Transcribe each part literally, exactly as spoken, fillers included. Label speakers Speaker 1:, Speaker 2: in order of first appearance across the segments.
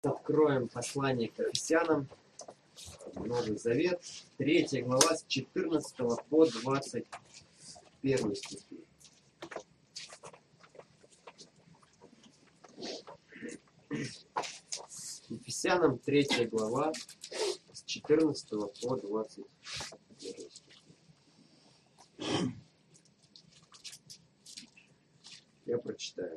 Speaker 1: Откроем послание к Ефесянам, Новый Завет, третья глава с четырнадцатого по двадцать первый стихи. Ефесянам третья глава с четырнадцатого по двадцать первый стихи. Я прочитаю.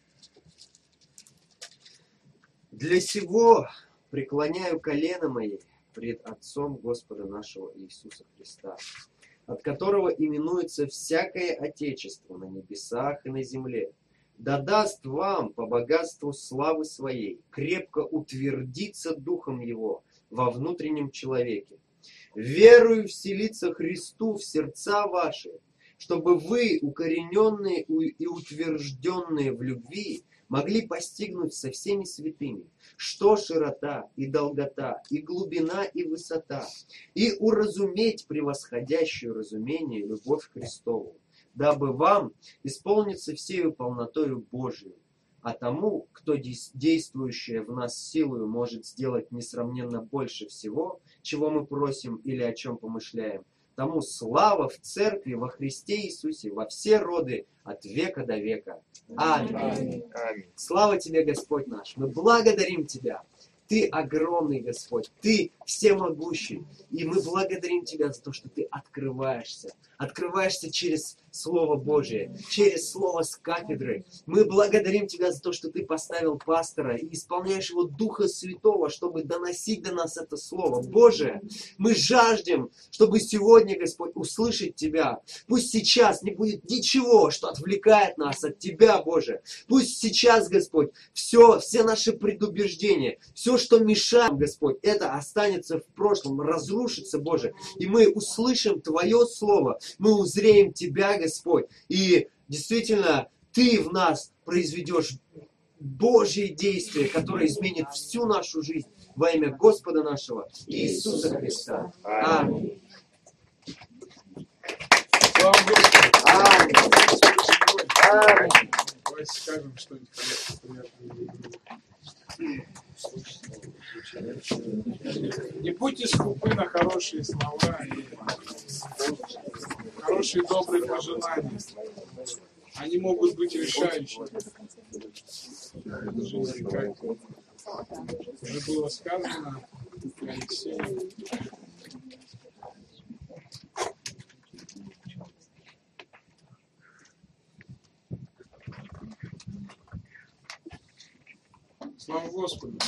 Speaker 1: «Для сего преклоняю колено мои пред Отцом Господа нашего Иисуса Христа, от которого именуется всякое Отечество на небесах и на земле, да даст вам по богатству славы своей крепко утвердиться Духом Его во внутреннем человеке, верою вселиться Христу в сердца ваши, чтобы вы, укорененные и утвержденные в любви, могли постигнуть со всеми святыми, что широта и долгота, и глубина и высота, и уразуметь превосходящую разумение любовь Христову, дабы вам исполниться всею полнотою Божию. А тому, кто действующее в нас силою может сделать несравненно больше всего, чего мы просим или о чем помышляем, тому слава в Церкви во Христе Иисусе во все роды от века до века. Аминь. Аминь. Аминь. Слава Тебе, Господь наш. Мы благодарим Тебя. Ты огромный, Господь. Ты всемогущий. И мы благодарим Тебя за то, что Ты открываешься. Открываешься через Слово Божие, через Слово с кафедры. Мы благодарим Тебя за то, что Ты поставил пастора и исполняешь его Духа Святого, чтобы доносить до нас это Слово. Боже, мы жаждем, чтобы сегодня, Господь, услышать Тебя. Пусть сейчас не будет ничего, что отвлекает нас от Тебя, Боже. Пусть сейчас, Господь, все, все наши предубеждения, все, что мешает, Господь, это останется в прошлом, разрушится, Боже. И мы услышим Твое Слово, мы узреем Тебя, Господь. И действительно, Ты в нас произведешь Божье действие, которое изменит всю нашу жизнь во имя Господа нашего Иисуса Христа. Аминь.
Speaker 2: Слава Господу!
Speaker 1: Аминь. Аминь.
Speaker 2: Давайте скажем что-нибудь приятное. Не будьте скупы на хорошие слова и хорошие добрые пожелания. Они могут быть решающими. Как уже было сказано Алексею. Слава Господу!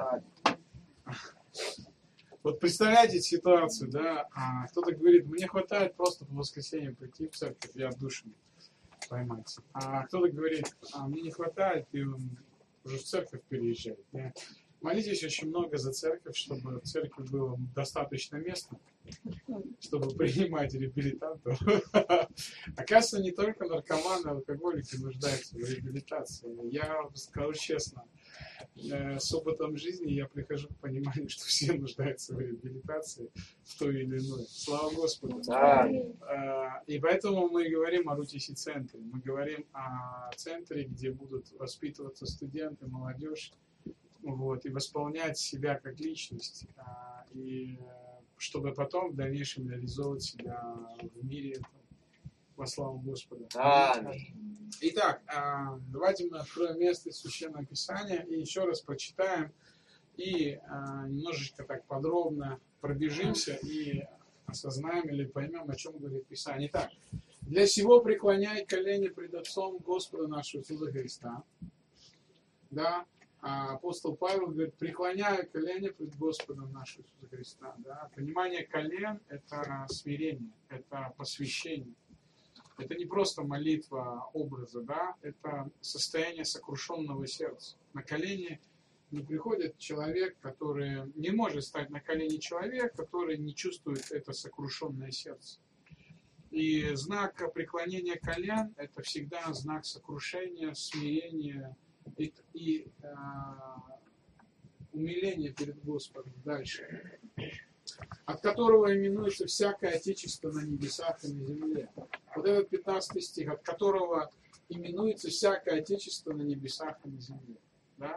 Speaker 2: Вот представляете ситуацию, да, а кто-то говорит, мне хватает просто по воскресеньям прийти в церковь и отдушину поймать. А кто-то говорит, а мне не хватает, и он уже в церковь переезжает. Да? Молитесь очень много за церковь, чтобы в церкви было достаточно места, чтобы принимать реабилитантов. Оказывается, не только наркоманы, алкоголики нуждаются в реабилитации. Я скажу честно, с опытом жизни я прихожу к пониманию, что все нуждаются в реабилитации в той или иной. Слава Господу! Да. И поэтому мы говорим о РУТИСи-центре. Мы говорим о центре, где будут воспитываться студенты, молодежь, вот, и восполнять себя как личность, и чтобы потом в дальнейшем реализовывать себя в мире во славу Господа.
Speaker 1: Аминь.
Speaker 2: Итак, давайте мы откроем место из Священного Писания и еще раз прочитаем и немножечко так подробно пробежимся и осознаем или поймем, о чем говорит Писание. Итак, для сего преклоняй колени пред Отцом Господа нашего Иисуса Христа. Да, апостол Павел говорит, преклоняю колени пред Господом нашего Иисуса Христа. Да. Понимание колен – это смирение, это посвящение. Это не просто молитва образа, да, это состояние сокрушенного сердца. На колени не приходит человек, который не может стать на колени человек, который не чувствует это сокрушенное сердце. И знак преклонения колен – это всегда знак сокрушения, смирения и, и э, умиления перед Господом. Дальше. От которого именуется всякое Отечество на небесах и на земле. Вот этот пятнадцатый стих, от которого именуется всякое Отечество на небесах и на земле. Да? То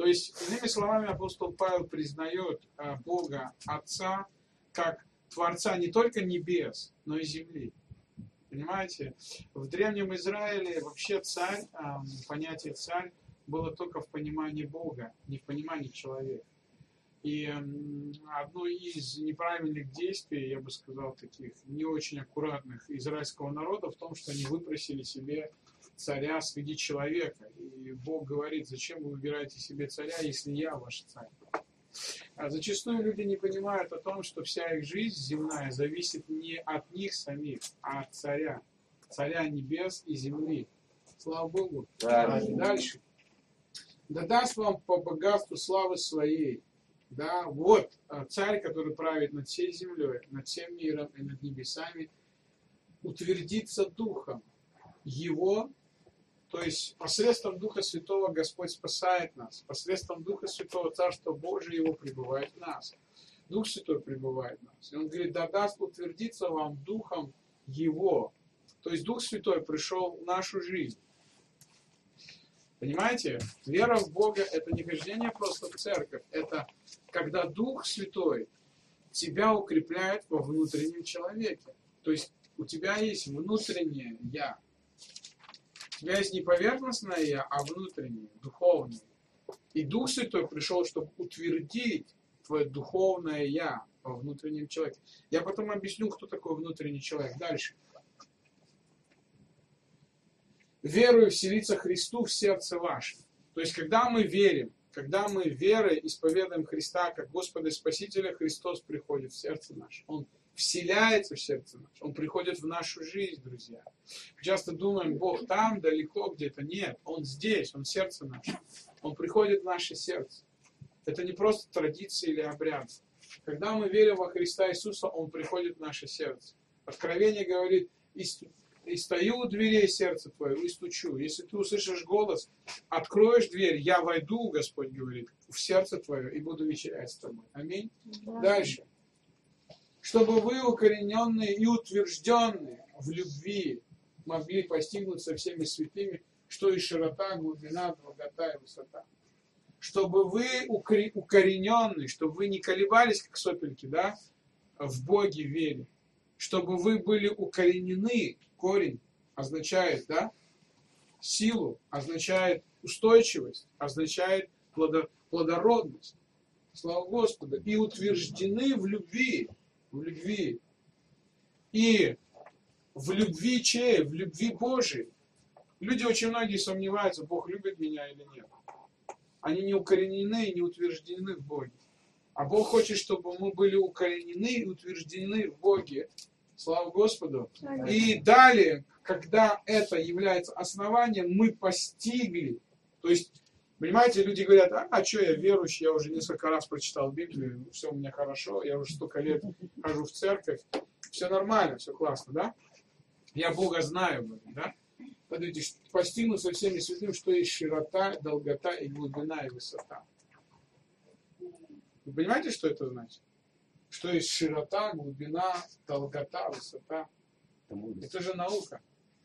Speaker 2: То есть, иными словами, апостол Павел признает э, Бога Отца как Творца не только небес, но и земли. Понимаете? В Древнем Израиле вообще царь, э, понятие царь было только в понимании Бога, не в понимании человека. И э, одно из неправильных действий, я бы сказал, таких не очень аккуратных израильского народа в том, что они выпросили себе царя среди человека. И Бог говорит: зачем вы выбираете себе царя, если я ваш царь? А зачастую люди не понимают о том, что вся их жизнь земная зависит не от них самих, а от царя. Царя небес и земли. Слава Богу. Да. Дальше. Да даст вам по богатству славы своей. Да, вот царь, который правит над всей землей, над всем миром и над небесами, утвердится духом его. То есть посредством Духа Святого Господь спасает нас. Посредством Духа Святого Царство Божие Его пребывает в нас. Дух Святой пребывает в нас. И Он говорит: да даст утвердиться вам Духом Его. То есть Дух Святой пришел в нашу жизнь. Понимаете? Вера в Бога — это не хождение просто в церковь. Это когда Дух Святой тебя укрепляет во внутреннем человеке. То есть у тебя есть внутреннее «я». У тебя есть не поверхностное «я», а внутреннее, духовное. И Дух Святой пришел, чтобы утвердить твое духовное «я» во внутреннем человеке. Я потом объясню, кто такой внутренний человек. Дальше. Верую вселиться Христу в сердце ваше. То есть, когда мы верим, когда мы верой исповедуем Христа как Господа и Спасителя, Христос приходит в сердце наше. Он вселяется в сердце наше. Он приходит в нашу жизнь, друзья. Часто думаем, Бог там, далеко, где-то. Нет, Он здесь, Он в сердце наше. Он приходит в наше сердце. Это не просто традиция или обряд. Когда мы верим во Христа Иисуса, Он приходит в наше сердце. Откровение говорит: и стою у дверей сердца твоего и стучу. Если ты услышишь голос, откроешь дверь, я войду, Господь говорит, в сердце твое и буду вечерять с тобой. Аминь. Да. Дальше. Чтобы вы, укорененные и утвержденные в любви, могли постигнуть со всеми святыми, что и широта, глубина, долгота и высота. Чтобы вы укорененные, чтобы вы не колебались, как сопельки, да, в Боге вере. Чтобы вы были укоренены. Корень означает, да, силу, означает устойчивость, означает плодородность. Слава Господу. И утверждены в любви. В любви. И в любви чьей? В любви Божией. Люди очень многие сомневаются, Бог любит меня или нет. Они не укоренены и не утверждены в Боге. А Бог хочет, чтобы мы были укоренены и утверждены в Боге. Слава Господу. И далее, когда это является основанием, мы постигли. То есть, понимаете, люди говорят: а, а что я верующий, я уже несколько раз прочитал Библию, все у меня хорошо, я уже столько лет хожу в церковь, все нормально, все классно, да? Я Бога знаю, да? Подумайте, постигну со всеми святыми, что есть широта, долгота и глубина и высота. Вы понимаете, что это значит? Что есть широта, глубина, долгота, высота. Это же наука.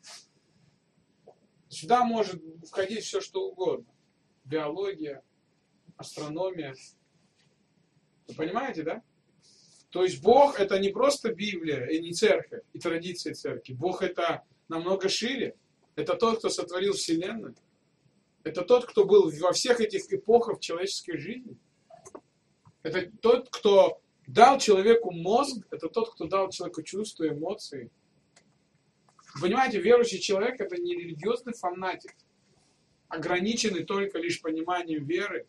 Speaker 2: Сюда может входить все, что угодно. Биология, астрономия. Вы понимаете, да? То есть Бог — это не просто Библия и не церковь, и традиции церкви. Бог — это намного шире. Это тот, кто сотворил Вселенную. Это тот, кто был во всех этих эпохах человеческой жизни. Это тот, кто дал человеку мозг, это тот, кто дал человеку чувства, эмоции. Понимаете, верующий человек — это не религиозный фанатик, ограниченный только лишь пониманием веры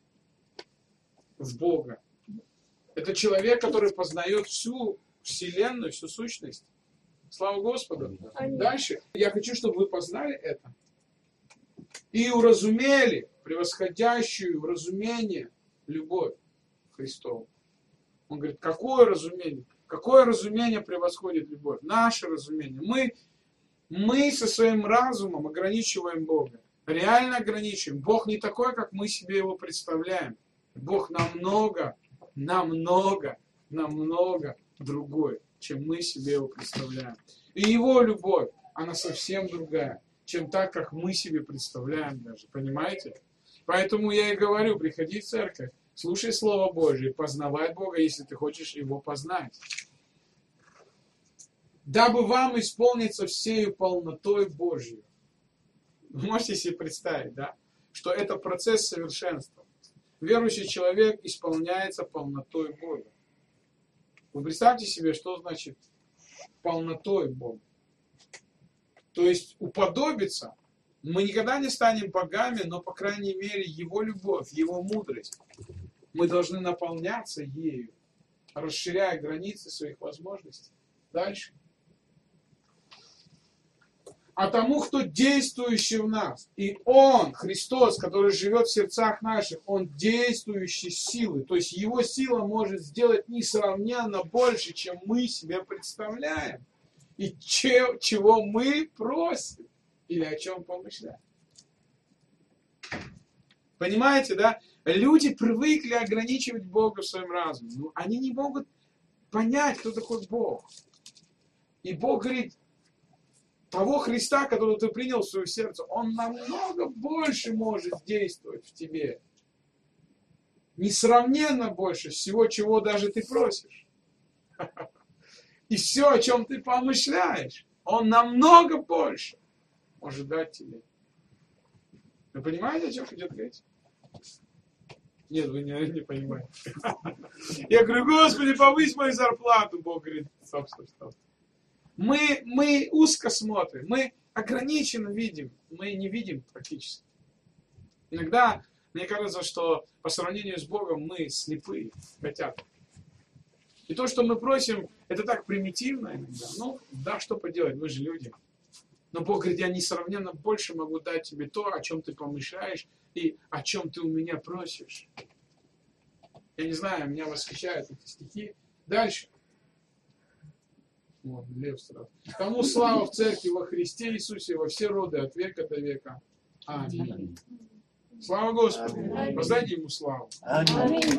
Speaker 2: в Бога. Это человек, который познает всю Вселенную, всю сущность. Слава Господу. Аминь. Дальше. Я хочу, чтобы вы познали это и уразумели превосходящую в разумение любовь Христову. Он говорит: какое разумение? Какое разумение превосходит любовь? Наше разумение. Мы, мы со своим разумом ограничиваем Бога. Реально ограничиваем. Бог не такой, как мы себе его представляем. Бог намного, намного, намного другой, чем мы себе его представляем. И его любовь, она совсем другая, чем так, как мы себе представляем даже. Понимаете? Поэтому я и говорю, приходи в церковь, слушай Слово Божие, познавай Бога, если ты хочешь Его познать. Дабы вам исполниться всею полнотой Божью. Вы можете себе представить, да? Что это процесс совершенства. Верующий человек исполняется полнотой Бога. Вы представьте себе, что значит полнотой Бога. То есть уподобиться. Мы никогда не станем богами, но, по крайней мере, Его любовь, Его мудрость. Мы должны наполняться ею, расширяя границы своих возможностей. Дальше. А тому, кто действующий в нас. И Он, Христос, который живет в сердцах наших, Он действующий силой. То есть Его сила может сделать несравненно больше, чем мы себе представляем. И че, чего мы просим. Или о чем помышляем. Понимаете, да? Люди привыкли ограничивать Бога в своем разуме. Но они не могут понять, кто такой Бог. И Бог говорит, того Христа, которого ты принял в свое сердце, Он намного больше может действовать в тебе. Несравненно больше всего, чего даже ты просишь. И все, о чем ты помышляешь, Он намного больше может дать тебе. Вы понимаете, о чем идет речь? Нет, вы не, не понимаете. Я говорю, Господи, повысь мою зарплату. Бог говорит, стоп, стоп, стоп. Мы, мы узко смотрим, мы ограниченно видим, мы не видим практически. Иногда мне кажется, что по сравнению с Богом мы слепые, хотя. И то, что мы просим, это так примитивно иногда. Ну, да, что поделать, мы же люди. Но Бог говорит, я несравненно больше могу дать тебе то, о чем ты помышляешь и о чем ты у меня просишь. Я не знаю, меня восхищают эти стихи. Дальше. Вот, лев сразу. Тому слава в церкви во Христе Иисусе во все роды от века до века. Аминь. Слава Господу. Воздайте Ему славу.
Speaker 3: Аминь.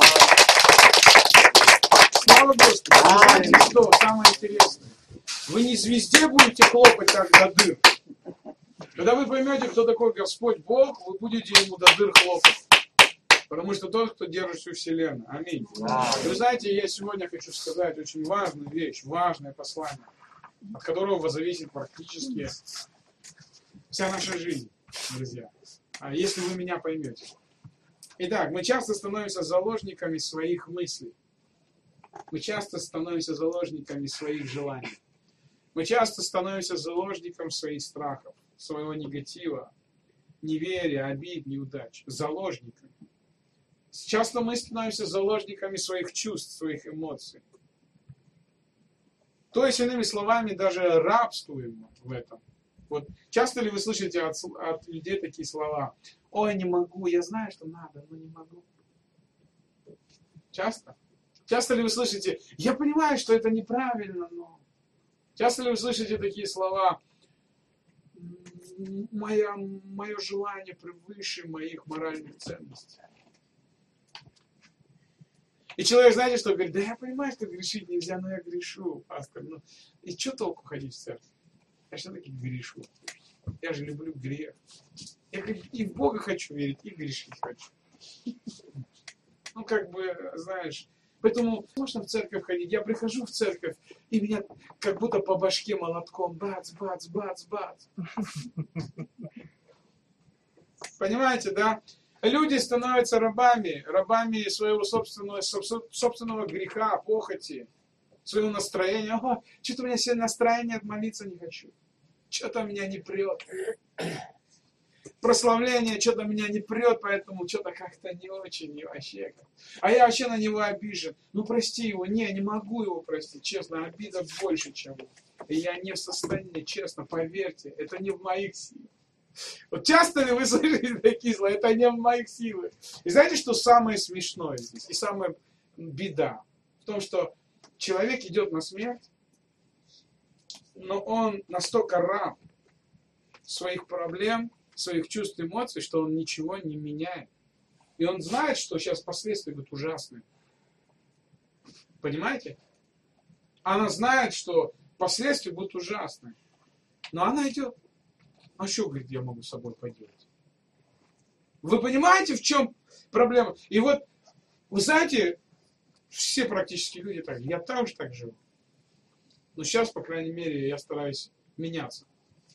Speaker 2: Слава Господу. Знаете, что самое интересное? Вы не звезде будете хлопать так до дыр. Когда вы поймете, кто такой Господь Бог, вы будете Ему до дыр хлопать. Потому что тот, кто держит всю вселенную. Аминь. Вы знаете, я сегодня хочу сказать очень важную вещь, важное послание, от которого зависит практически вся наша жизнь, друзья. А если вы меня поймете. Итак, мы часто становимся заложниками своих мыслей. Мы часто становимся заложниками своих желаний. Мы часто становимся заложником своих страхов, своего негатива, неверия, обид, неудач. Заложниками. Часто мы становимся заложниками своих чувств, своих эмоций. То есть, иными словами, даже рабствуем в этом. Вот часто ли вы слышите от, от людей такие слова? Ой, не могу, я знаю, что надо, но не могу. Часто? Часто ли вы слышите, я понимаю, что это неправильно, но... Часто ли вы слышите такие слова, Моя, мое желание превыше моих моральных ценностей? И человек, знаете, что говорит? Да я понимаю, что грешить нельзя, но я грешу, пастор. Ну, и что толку ходить в церковь? Я все-таки грешу. Я же люблю грех. Я и в Бога хочу верить, и грешить хочу. Ну, как бы, знаешь, поэтому можно в церковь ходить. Я прихожу в церковь, и меня как будто по башке молотком. Бац, бац, бац, бац. Понимаете, да? Люди становятся рабами, рабами своего собственного, собственного греха, похоти, своего настроения. О, что-то у меня сегодня настроение, молиться не хочу. Что-то меня не прет. Прославление что-то меня не прет, поэтому что-то как-то не очень, не вообще. А я вообще на него обижен. Ну прости его. Не, не могу его простить. Честно, обида больше, чем он. И я не в состоянии, честно, поверьте, это не в моих силах. Вот часто ли вы слышите такие слова? Это не в моих силах. И знаете, что самое смешное здесь? И самая беда в том, что человек идет на смерть, но он настолько раб своих проблем, своих чувств, эмоций, что он ничего не меняет. И он знает, что сейчас последствия будут ужасные. Понимаете? Она знает, что последствия будут ужасные. Но она идет. А что, говорит, я могу с собой поделать? Вы понимаете, в чем проблема? И вот, вы знаете, все практически люди так, я тоже так живу. Но сейчас, по крайней мере, я стараюсь меняться.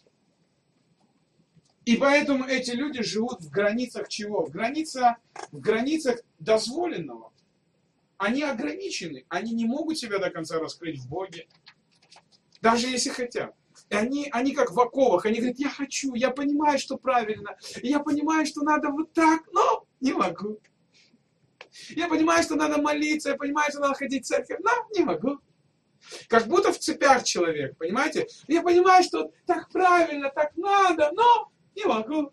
Speaker 2: И поэтому эти люди живут в границах чего? В границах, в границах дозволенного. Они ограничены. Они не могут себя до конца раскрыть в Боге. Даже если хотят. И они, они как в оковах. Они говорят, я хочу, я понимаю, что правильно. Я понимаю, что надо вот так, но не могу. Я понимаю, что надо молиться. Я понимаю, что надо ходить в церковь, но не могу. Как будто в цепях человек, понимаете? Я понимаю, что так правильно, так надо, но не могу.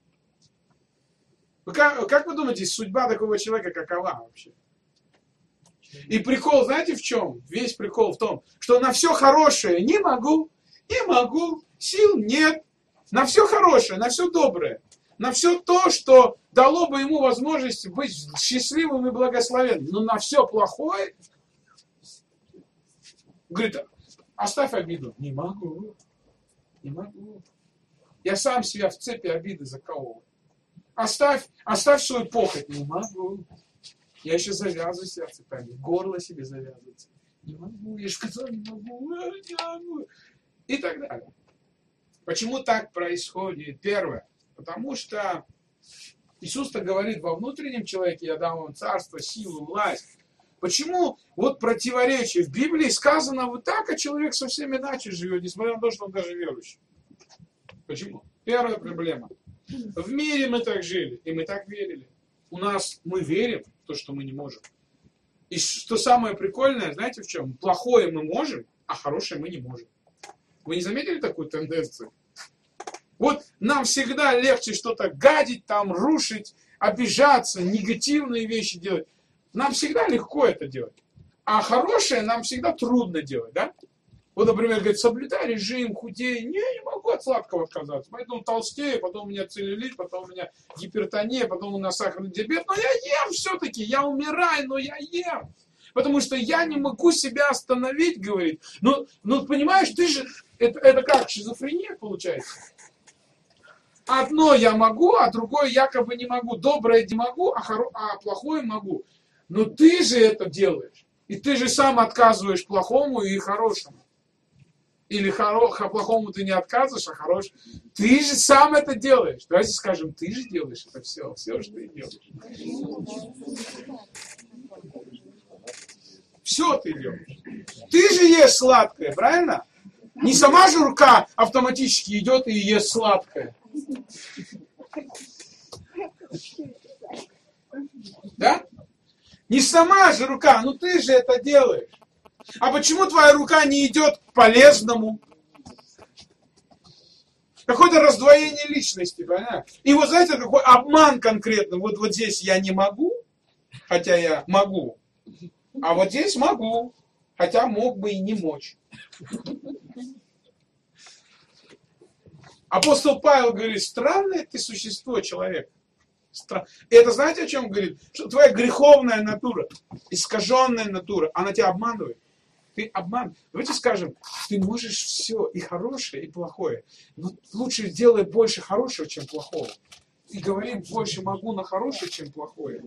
Speaker 2: Как, как вы думаете, судьба такого человека какова вообще? И прикол, знаете в чем? Весь прикол в том, что на все хорошее не могу, не могу, сил нет. На все хорошее, на все доброе, на все то, что дало бы ему возможность быть счастливым и благословенным. Но на все плохое, говорит, оставь обиду. Не могу, не могу. Я сам себя в цепи обиды заковываю. Оставь, оставь свою похоть. Не могу. Я еще завязываю себя цепями. Горло себе завязывается. Не могу. Я же сказал, не могу. Не могу. И так далее. Почему так происходит? Первое. Потому что Иисус-то говорит, во внутреннем человеке я дам вам царство, силу, власть. Почему вот противоречие? В Библии сказано вот так, а человек совсем иначе живет, несмотря на то, что он даже верующий. Почему? Первая проблема. В мире мы так жили, и мы так верили. У нас мы верим в то, что мы не можем. И что самое прикольное, знаете в чем? Плохое мы можем, а хорошее мы не можем. Вы не заметили такую тенденцию? Вот нам всегда легче что-то гадить, там, рушить, обижаться, негативные вещи делать. Нам всегда легко это делать. А хорошее нам всегда трудно делать, да? Вот, например, говорит, соблюдай режим, худей. Не, не могу от сладкого отказаться. Поэтому толстею, потом у меня целлюлит, потом у меня гипертония, потом у меня сахарный диабет. Но я ем все-таки, я умираю, но я ем. Потому что я не могу себя остановить, говорит. Ну, ну понимаешь, ты же, это, это как, шизофрения получается? Одно я могу, а другое якобы не могу. Доброе не могу, а, хоро... а плохое могу. Но ты же это делаешь. И ты же сам отказываешь плохому и хорошему. Или хоро... плохому ты не отказываешь, а хорошему. Ты же сам это делаешь. Давайте скажем, ты же делаешь это все. Все, что ты делаешь. Все ты делаешь. Ты же ешь сладкое, правильно? Не сама же рука автоматически идет и ест сладкое. Да? Не сама же рука, ну ты же это делаешь. А почему твоя рука не идет к полезному? Какое-то раздвоение личности, понятно? И вот знаете, какой обман конкретно. Вот, вот здесь я не могу, хотя я могу. А вот здесь могу, хотя мог бы и не мочь. Апостол Павел говорит, странное ты существо, человек. Стра... И это знаете, о чем говорит? Что твоя греховная натура, искаженная натура, она тебя обманывает. Ты обман. Давайте скажем, ты можешь все, и хорошее, и плохое. Но лучше делай больше хорошего, чем плохого. И говори, больше могу на хорошее, чем плохое.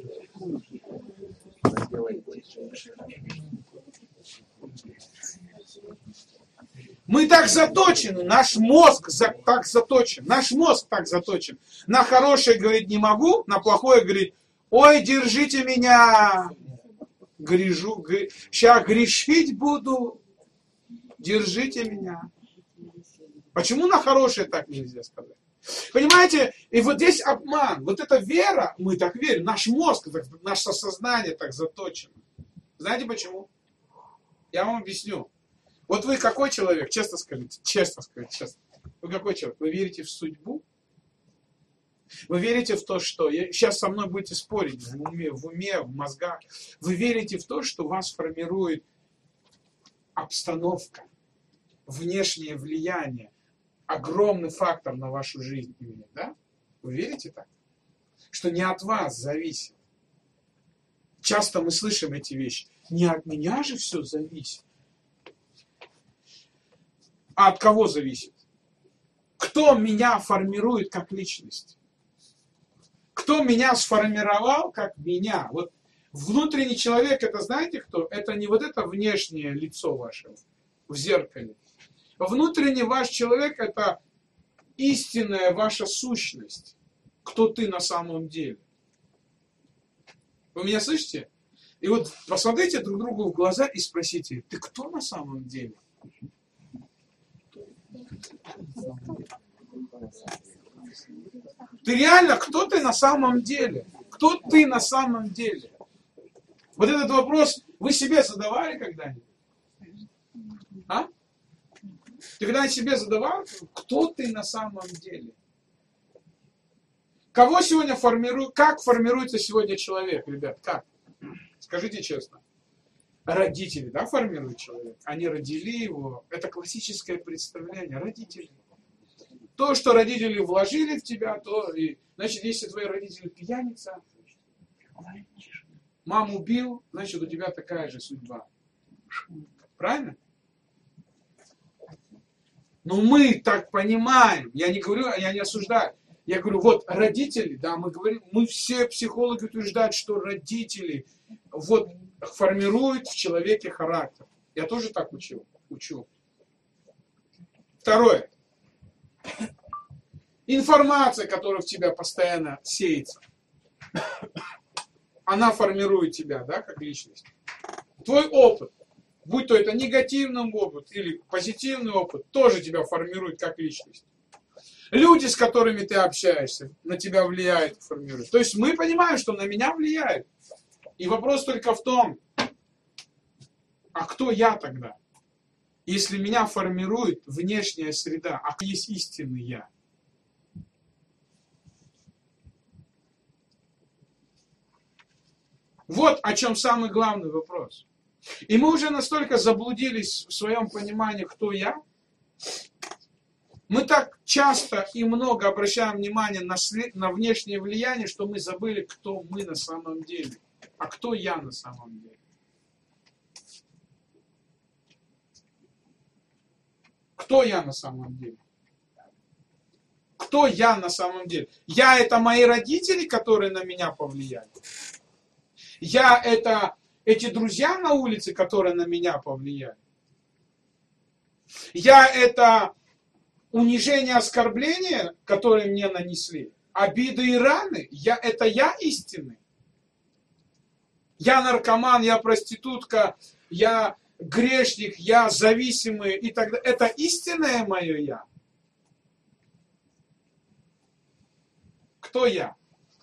Speaker 2: Мы так заточены, наш мозг за, так заточен, наш мозг так заточен. На хорошее говорит не могу, на плохое говорит, ой, держите меня, грежу, гр... сейчас грешить буду, держите меня. Почему на хорошее так нельзя сказать? Понимаете, и вот здесь обман, вот эта вера, мы так верим, наш мозг, наше сознание так заточено. Знаете почему? Я вам объясню. Вот вы какой человек? Честно скажите, честно скажите, честно. Вы какой человек? Вы верите в судьбу? Вы верите в то, что... Сейчас со мной будете спорить в уме, в уме, в мозгах. Вы верите в то, что вас формирует обстановка, внешнее влияние, огромный фактор на вашу жизнь. Да? Вы верите так? Что не от вас зависит. Часто мы слышим эти вещи. Не от меня же все зависит. А от кого зависит? Кто меня формирует как личность? Кто меня сформировал, как меня. Вот внутренний человек, это знаете кто? Это не вот это внешнее лицо ваше в зеркале. Внутренний ваш человек, это истинная ваша сущность. Кто ты на самом деле. Вы меня слышите? И вот посмотрите друг другу в глаза и спросите, ты кто на самом деле? Ты реально, кто ты на самом деле? Кто ты на самом деле? Вот этот вопрос вы себе задавали когда-нибудь? А? Ты когда-нибудь себе задавал, кто ты на самом деле? Кого сегодня формирует, как формируется сегодня человек, ребят? Как? Скажите честно. Родители, да, формируют человека? Они родили его. Это классическое представление. Родители. То, что родители вложили в тебя, то и... Значит, если твои родители пьяница, маму убил, значит, у тебя такая же судьба. Правильно? Но мы так понимаем. Я не говорю, я не осуждаю. Я говорю, вот родители, да, мы говорим, мы все психологи утверждают, что родители вот формируют в человеке характер. Я тоже так учил, учу. Второе. Информация, которая в тебя постоянно сеется, она формирует тебя, да, как личность. Твой опыт, будь то это негативный опыт или позитивный опыт, тоже тебя формирует как личность. Люди, с которыми ты общаешься, на тебя влияют, формируют. То есть мы понимаем, что на меня влияет. И вопрос только в том, а кто я тогда? Если меня формирует внешняя среда, а кто есть истинный я? Вот о чем самый главный вопрос. И мы уже настолько заблудились в своем понимании, кто я. Мы так часто и много обращаем внимание на, след... на внешнее влияние, что мы забыли, кто мы на самом деле. А кто я на самом деле? Кто я на самом деле? Кто я на самом деле? Я это мои родители, которые на меня повлияли. Я это эти друзья на улице, которые на меня повлияли. Я это унижение, оскорбление, которые мне нанесли. Обиды и раны. Я, это я истинный. Я наркоман, я проститутка, я грешник, я зависимый и так далее. Это истинное мое я. Кто я?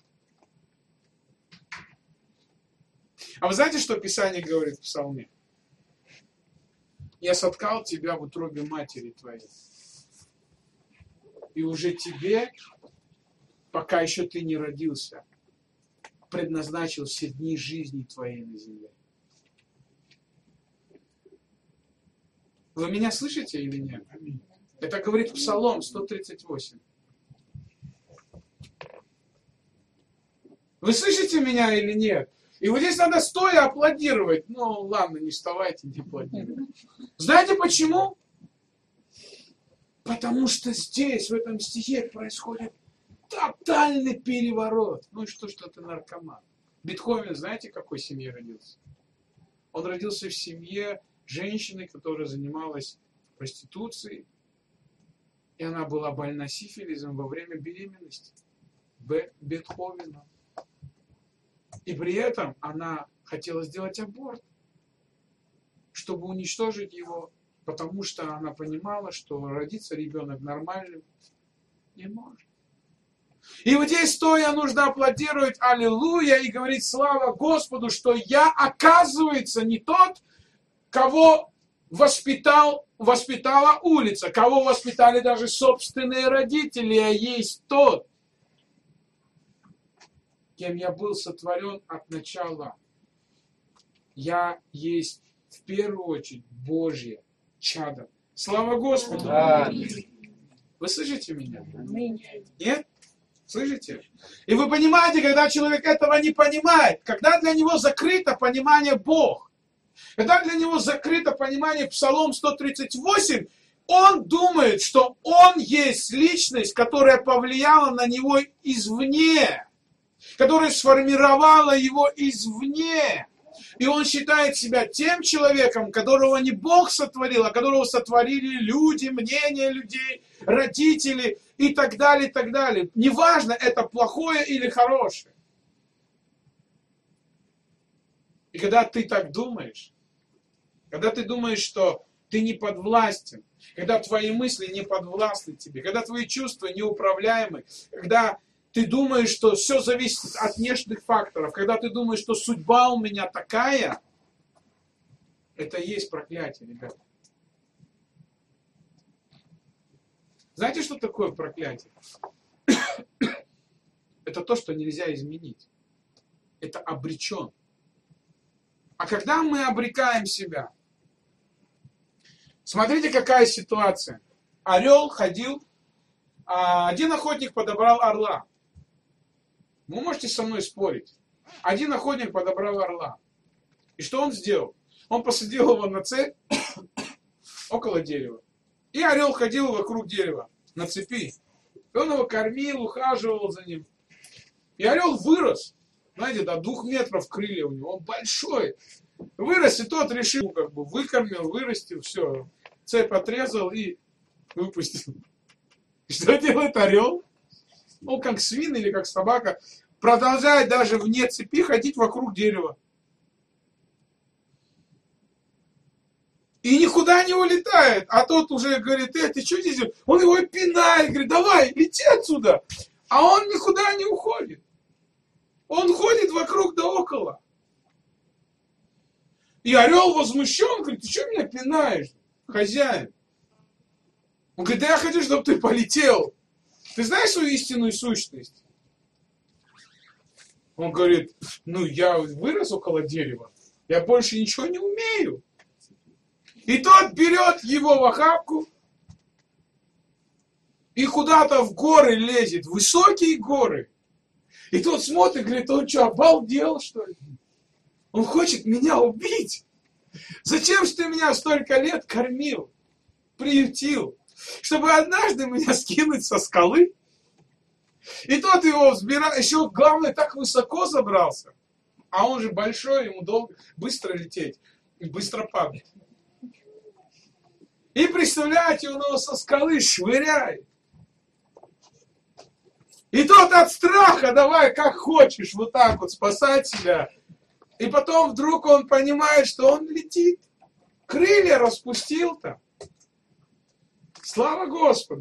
Speaker 2: А вы знаете, что Писание говорит в Псалме? Я соткал тебя в утробе матери твоей. И уже тебе, пока еще ты не родился, предназначил все дни жизни твоей на земле. Вы меня слышите или нет? Это говорит Псалом сто тридцать восемь. Вы слышите меня или нет? И вот здесь надо стоя аплодировать. Ну, ладно, не вставайте, не аплодируйте. Знаете почему? Потому что здесь, в этом стихе, происходит тотальный переворот. Ну и что, что ты наркоман? Бетховен, знаете, в какой семье родился? Он родился в семье женщины, которая занималась проституцией. И она была больна сифилисом во время беременности. Бетховена. И при этом она хотела сделать аборт, чтобы уничтожить его, потому что она понимала, что родиться ребенок нормальным не может. И вот здесь стоя нужно аплодировать аллилуйя и говорить слава Господу, что я, оказывается, не тот, кого воспитал, воспитала улица, кого воспитали даже собственные родители, а есть тот, кем я был сотворен от начала. Я есть в первую очередь Божье чадо. Слава Господу! Да. Вы слышите меня? Нет? Слышите? И вы понимаете, когда человек этого не понимает, когда для него закрыто понимание Бог, когда для него закрыто понимание Псалом сто тридцать восемь, он думает, что он есть личность, которая повлияла на него извне. которая сформировала его извне. И он считает себя тем человеком, которого не Бог сотворил, а которого сотворили люди, мнения людей, родители и так далее, и так далее. Неважно, это плохое или хорошее. И когда ты так думаешь, когда ты думаешь, что ты не подвластен, когда твои мысли не подвластны тебе, когда твои чувства неуправляемы, когда ты думаешь, что все зависит от внешних факторов, когда ты думаешь, что судьба у меня такая, это и есть проклятие, ребята. Знаете, что такое проклятие? Это то, что нельзя изменить. Это обречен. А когда мы обрекаем себя, смотрите, какая ситуация. Орел ходил, а один охотник подобрал орла. Вы можете со мной спорить. Один охотник подобрал орла. И что он сделал? Он посадил его на цепь около дерева. И орел ходил вокруг дерева на цепи. И он его кормил, ухаживал за ним. И орел вырос. Знаете, до двух метров крылья у него. Он большой. Вырос, и тот решил, как бы, выкормил, вырастил, все. Цепь отрезал и выпустил. И что делает орел? Он как свин или как собака продолжает даже вне цепи ходить вокруг дерева. И никуда не улетает. А тот уже говорит, э, ты что здесь делаешь? Он его пинает, говорит, давай, лети отсюда. А он никуда не уходит. Он ходит вокруг да около. И орел возмущен, говорит, ты что меня пинаешь, хозяин? Он говорит, да я хочу, чтобы ты полетел. Ты знаешь свою истинную сущность? Он говорит, ну я вырос около дерева, я больше ничего не умею. И тот берет его в охапку и куда-то в горы лезет, в высокие горы. И тот смотрит, говорит, он что, обалдел, что ли? Он хочет меня убить. Зачем же ты меня столько лет кормил, приютил, чтобы однажды меня скинуть со скалы? И тот его взбирает, еще главное, так высоко забрался. А он же большой, ему долго, быстро лететь и быстро падать. И представляете, он его со скалы швыряет. И тот от страха, давай как хочешь, вот так вот спасать себя. И потом вдруг он понимает, что он летит. Крылья распустил-то. Слава Господу.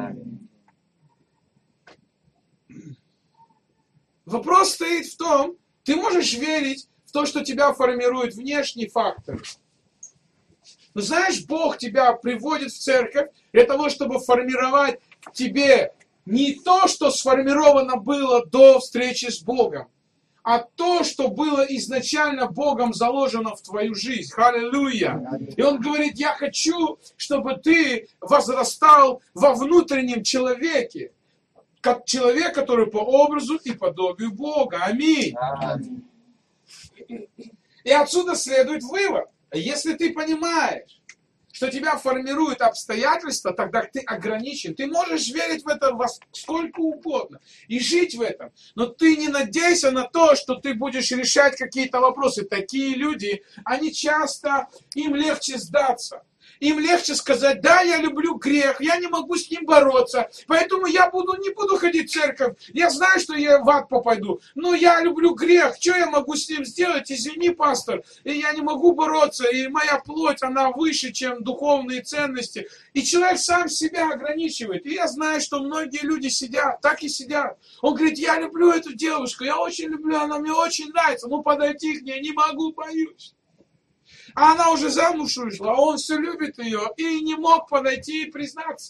Speaker 2: Вопрос стоит в том, ты можешь верить в то, что тебя формирует внешний фактор. Но знаешь, Бог тебя приводит в церковь для того, чтобы формировать в тебе не то, что сформировано было до встречи с Богом, а то, что было изначально Богом заложено в твою жизнь. Аллилуйя! И Он говорит, я хочу, чтобы ты возрастал во внутреннем человеке, как человек, который по образу и подобию Бога. Аминь. Аминь. И отсюда следует вывод. Если ты понимаешь, что тебя формируют обстоятельства, тогда ты ограничен. Ты можешь верить в это во сколько угодно и жить в этом. Но ты не надейся на то, что ты будешь решать какие-то вопросы. Такие люди, они часто, им легче сдаться. Им легче сказать, да, я люблю грех, я не могу с ним бороться, поэтому я буду, не буду ходить в церковь, я знаю, что я в ад попаду, но я люблю грех, что я могу с ним сделать, извини, пастор, и я не могу бороться, и моя плоть, она выше, чем духовные ценности, и человек сам себя ограничивает, и я знаю, что многие люди сидят, так и сидят, он говорит, я люблю эту девушку, я очень люблю, она мне очень нравится, ну подойти к ней не могу, боюсь. А она уже замуж вышла, а он все любит ее и не мог подойти и признаться.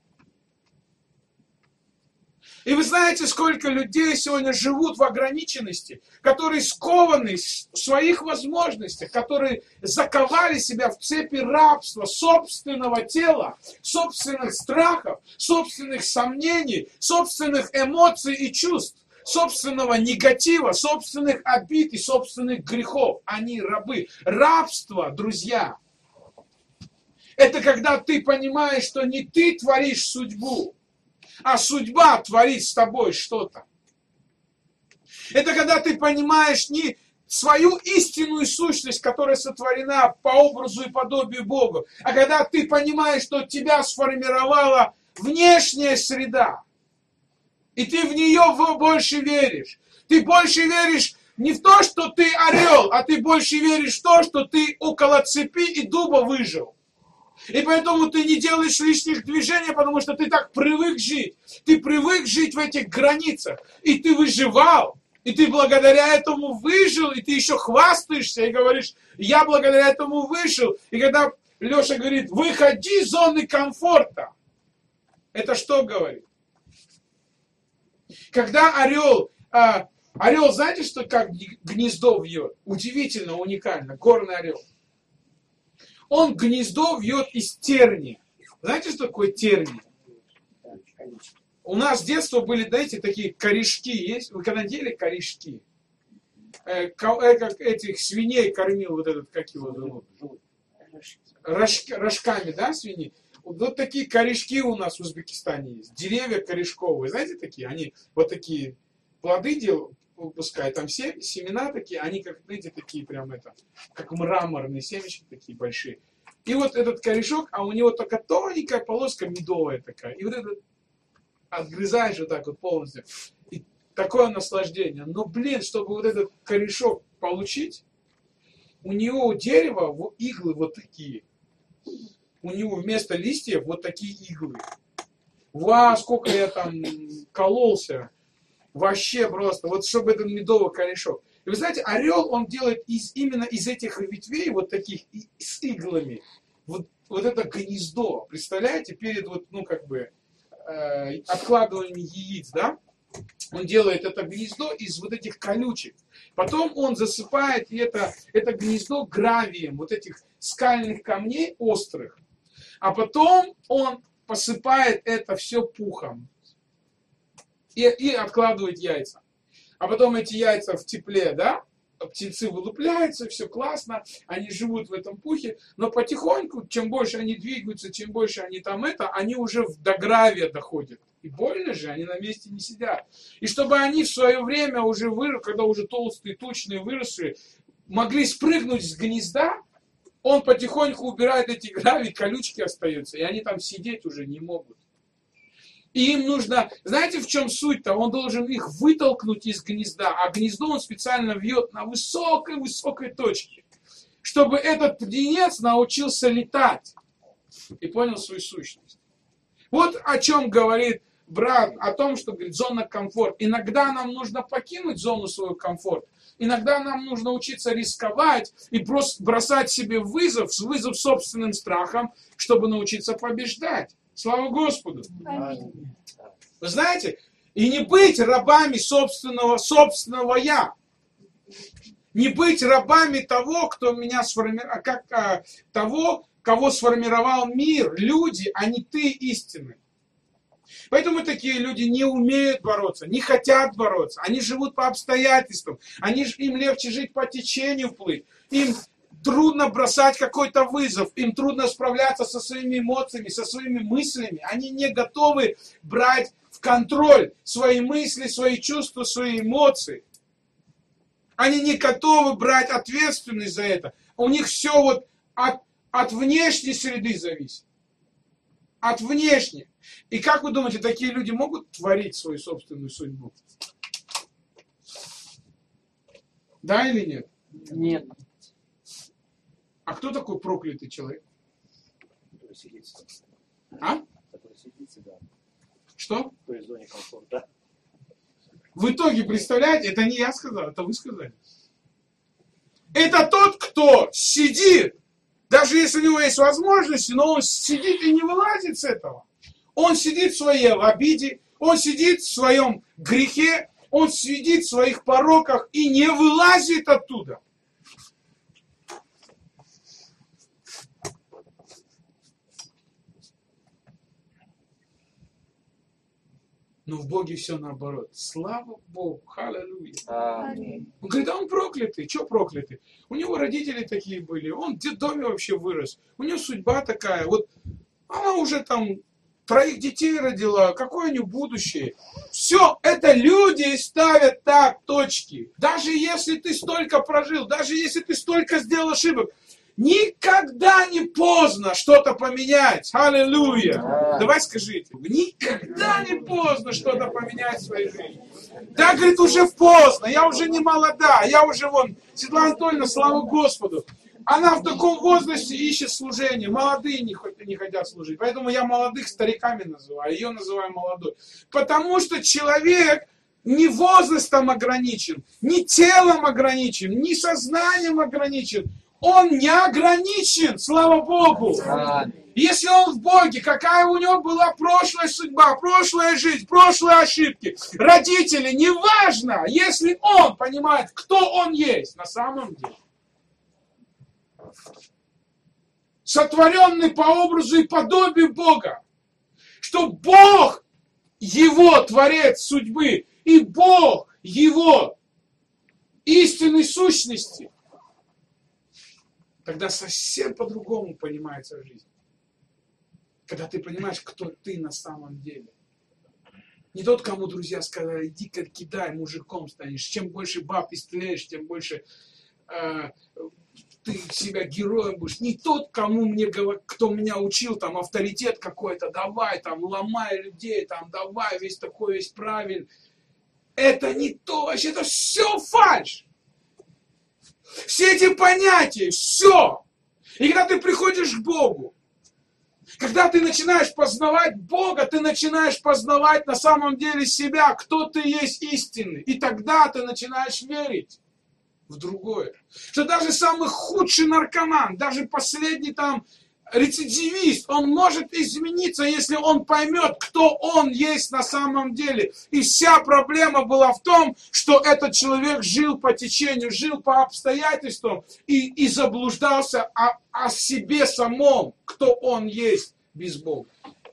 Speaker 2: И вы знаете, сколько людей сегодня живут в ограниченности, которые скованы в своих возможностях, которые заковали себя в цепи рабства, собственного тела, собственных страхов, собственных сомнений, собственных эмоций и чувств, собственного негатива, собственных обид и собственных грехов. Они рабы. Рабство, друзья, это когда ты понимаешь, что не ты творишь судьбу, а судьба творит с тобой что-то. Это когда ты понимаешь не свою истинную сущность, которая сотворена по образу и подобию Бога, а когда ты понимаешь, что тебя сформировала внешняя среда, и ты в нее больше веришь. Ты больше веришь не в то, что ты орел, а ты больше веришь в то, что ты около цепи и дуба выжил. И поэтому ты не делаешь лишних движений, потому что ты так привык жить. Ты привык жить в этих границах. И ты выживал. И ты благодаря этому выжил. И ты еще хвастаешься и говоришь, я благодаря этому выжил. И когда Леша говорит, выходи из зоны комфорта. Это что говорит? Когда орел... А, орел, знаете, что как гнездо вьет? Удивительно, уникально. Горный орел. Он гнездо вьет из терния. Знаете, что такое терния? У нас с детства были, знаете, такие корешки есть. Вы когда ели корешки? Э, как этих свиней кормил вот этот, как его зовут? Рож, рожками, да, свиней? Вот такие корешки у нас в Узбекистане есть. Деревья корешковые. Знаете такие? Они вот такие плоды делают, выпускают. Там все семена такие, они как, знаете, такие прям это, как мраморные семечки такие большие. И вот этот корешок, а у него только тоненькая полоска медовая такая. И вот это отгрызаешь вот так вот полностью. И такое наслаждение. Но, блин, чтобы вот этот корешок получить, у него у дерева вот иглы вот такие. У него вместо листьев вот такие иглы. Вау, сколько я там кололся. Вообще просто. Вот чтобы этот медовый корешок. И вы знаете, орел, он делает из, именно из этих ветвей, вот таких, и, с иглами, вот, вот это гнездо. Представляете, перед вот, ну, как бы, э, откладыванием яиц, да? Он делает это гнездо из вот этих колючек. Потом он засыпает это, это гнездо гравием, вот этих скальных камней острых. А потом он посыпает это все пухом. И, и откладывает яйца. А потом эти яйца в тепле, да, птенцы вылупляются, все классно, они живут в этом пухе, но потихоньку, чем больше они двигаются, чем больше они там это, они уже до гравия доходят. И больно же, они на месте не сидят. И чтобы они в свое время уже выросли, когда уже толстые, тучные выросли, могли спрыгнуть с гнезда, он потихоньку убирает эти гравии, колючки остаются, и они там сидеть уже не могут. И им нужно, знаете, в чем суть-то? Он должен их вытолкнуть из гнезда, а гнездо он специально вьет на высокой-высокой точке, чтобы этот птенец научился летать и понял свою сущность. Вот о чем говорит брат, о том, что говорит зона комфорта. Иногда нам нужно покинуть зону своего комфорта, иногда нам нужно учиться рисковать и просто бросать себе вызов, вызов собственным страхом, чтобы научиться побеждать. Слава Господу! Аминь. Вы знаете, и не быть рабами собственного, собственного я. Не быть рабами того, кто меня сформировал, как а, того, кого сформировал мир, люди, а не ты истинный. Поэтому такие люди не умеют бороться, не хотят бороться. Они живут по обстоятельствам. Они, им легче жить по течению плыть. Им трудно бросать какой-то вызов, им трудно справляться со своими эмоциями, со своими мыслями. Они не готовы брать в контроль свои мысли, свои чувства, свои эмоции. Они не готовы брать ответственность за это. У них все вот от, от внешней среды зависит. От внешней. И как вы думаете, такие люди могут творить свою собственную судьбу? Да или нет?
Speaker 3: Нет.
Speaker 2: А кто такой проклятый человек?
Speaker 3: Который сидит,
Speaker 2: А?
Speaker 3: который сидит всегда
Speaker 2: Что?
Speaker 3: в той зоне комфорта.
Speaker 2: В итоге, представляете, это не я сказал, это вы сказали. Это тот, кто сидит, даже если у него есть возможности, но он сидит и не вылазит с этого. Он сидит в своей обиде, он сидит в своем грехе, он сидит в своих пороках и не вылазит оттуда. Но в Боге все наоборот. Слава Богу, аллилуйя.
Speaker 3: Аминь.
Speaker 2: Он говорит, а он проклятый. Что проклятый? У него родители такие были, он в детдоме вообще вырос. У него судьба такая. Вот она уже там троих детей родила, какое у нее будущее? Все, это люди ставят так точки. Даже если ты столько прожил, даже если ты столько сделал ошибок, никогда не поздно что-то поменять. Аллилуйя. Давай скажите. Никогда не поздно что-то поменять в своей жизни. Да, говорит, уже поздно. Я уже не молода. Я уже вон, Светлана Анатольевна, слава Господу. Она в таком возрасте ищет служение. Молодые не, не хотят служить. Поэтому я молодых стариками называю. Ее называю молодой. Потому что человек не возрастом ограничен, не телом ограничен, не сознанием ограничен. Он не ограничен, слава Богу. Если он в Боге, какая у него была прошлая судьба, прошлая жизнь, прошлые ошибки, родители, неважно, если он понимает, кто он есть на самом деле. Сотворенный по образу и подобию Бога. Что Бог его творец судьбы, и Бог его истинной сущности. Тогда совсем по-другому понимается жизнь. Когда ты понимаешь, кто ты на самом деле. Не тот, кому друзья сказали, иди-ка кидай, мужиком станешь. Чем больше баб истреляешь, тем больше э, ты себя героем будешь. Не тот, кому мне, кто меня учил, там, авторитет какой-то, давай, там, ломай людей, там, давай, весь такой, весь правильный. Это не то, вообще, это все фальшь. Все эти понятия, все. И когда ты приходишь к Богу, когда ты начинаешь познавать Бога, ты начинаешь познавать на самом деле себя, кто ты есть истинный. И тогда ты начинаешь верить в другое. Что даже самый худший наркоман, даже последний там рецидивист, он может измениться, если он поймет, кто он есть на самом деле. И вся проблема была в том, что этот человек жил по течению, жил по обстоятельствам и, и заблуждался о, о себе самом, кто он есть без Бога.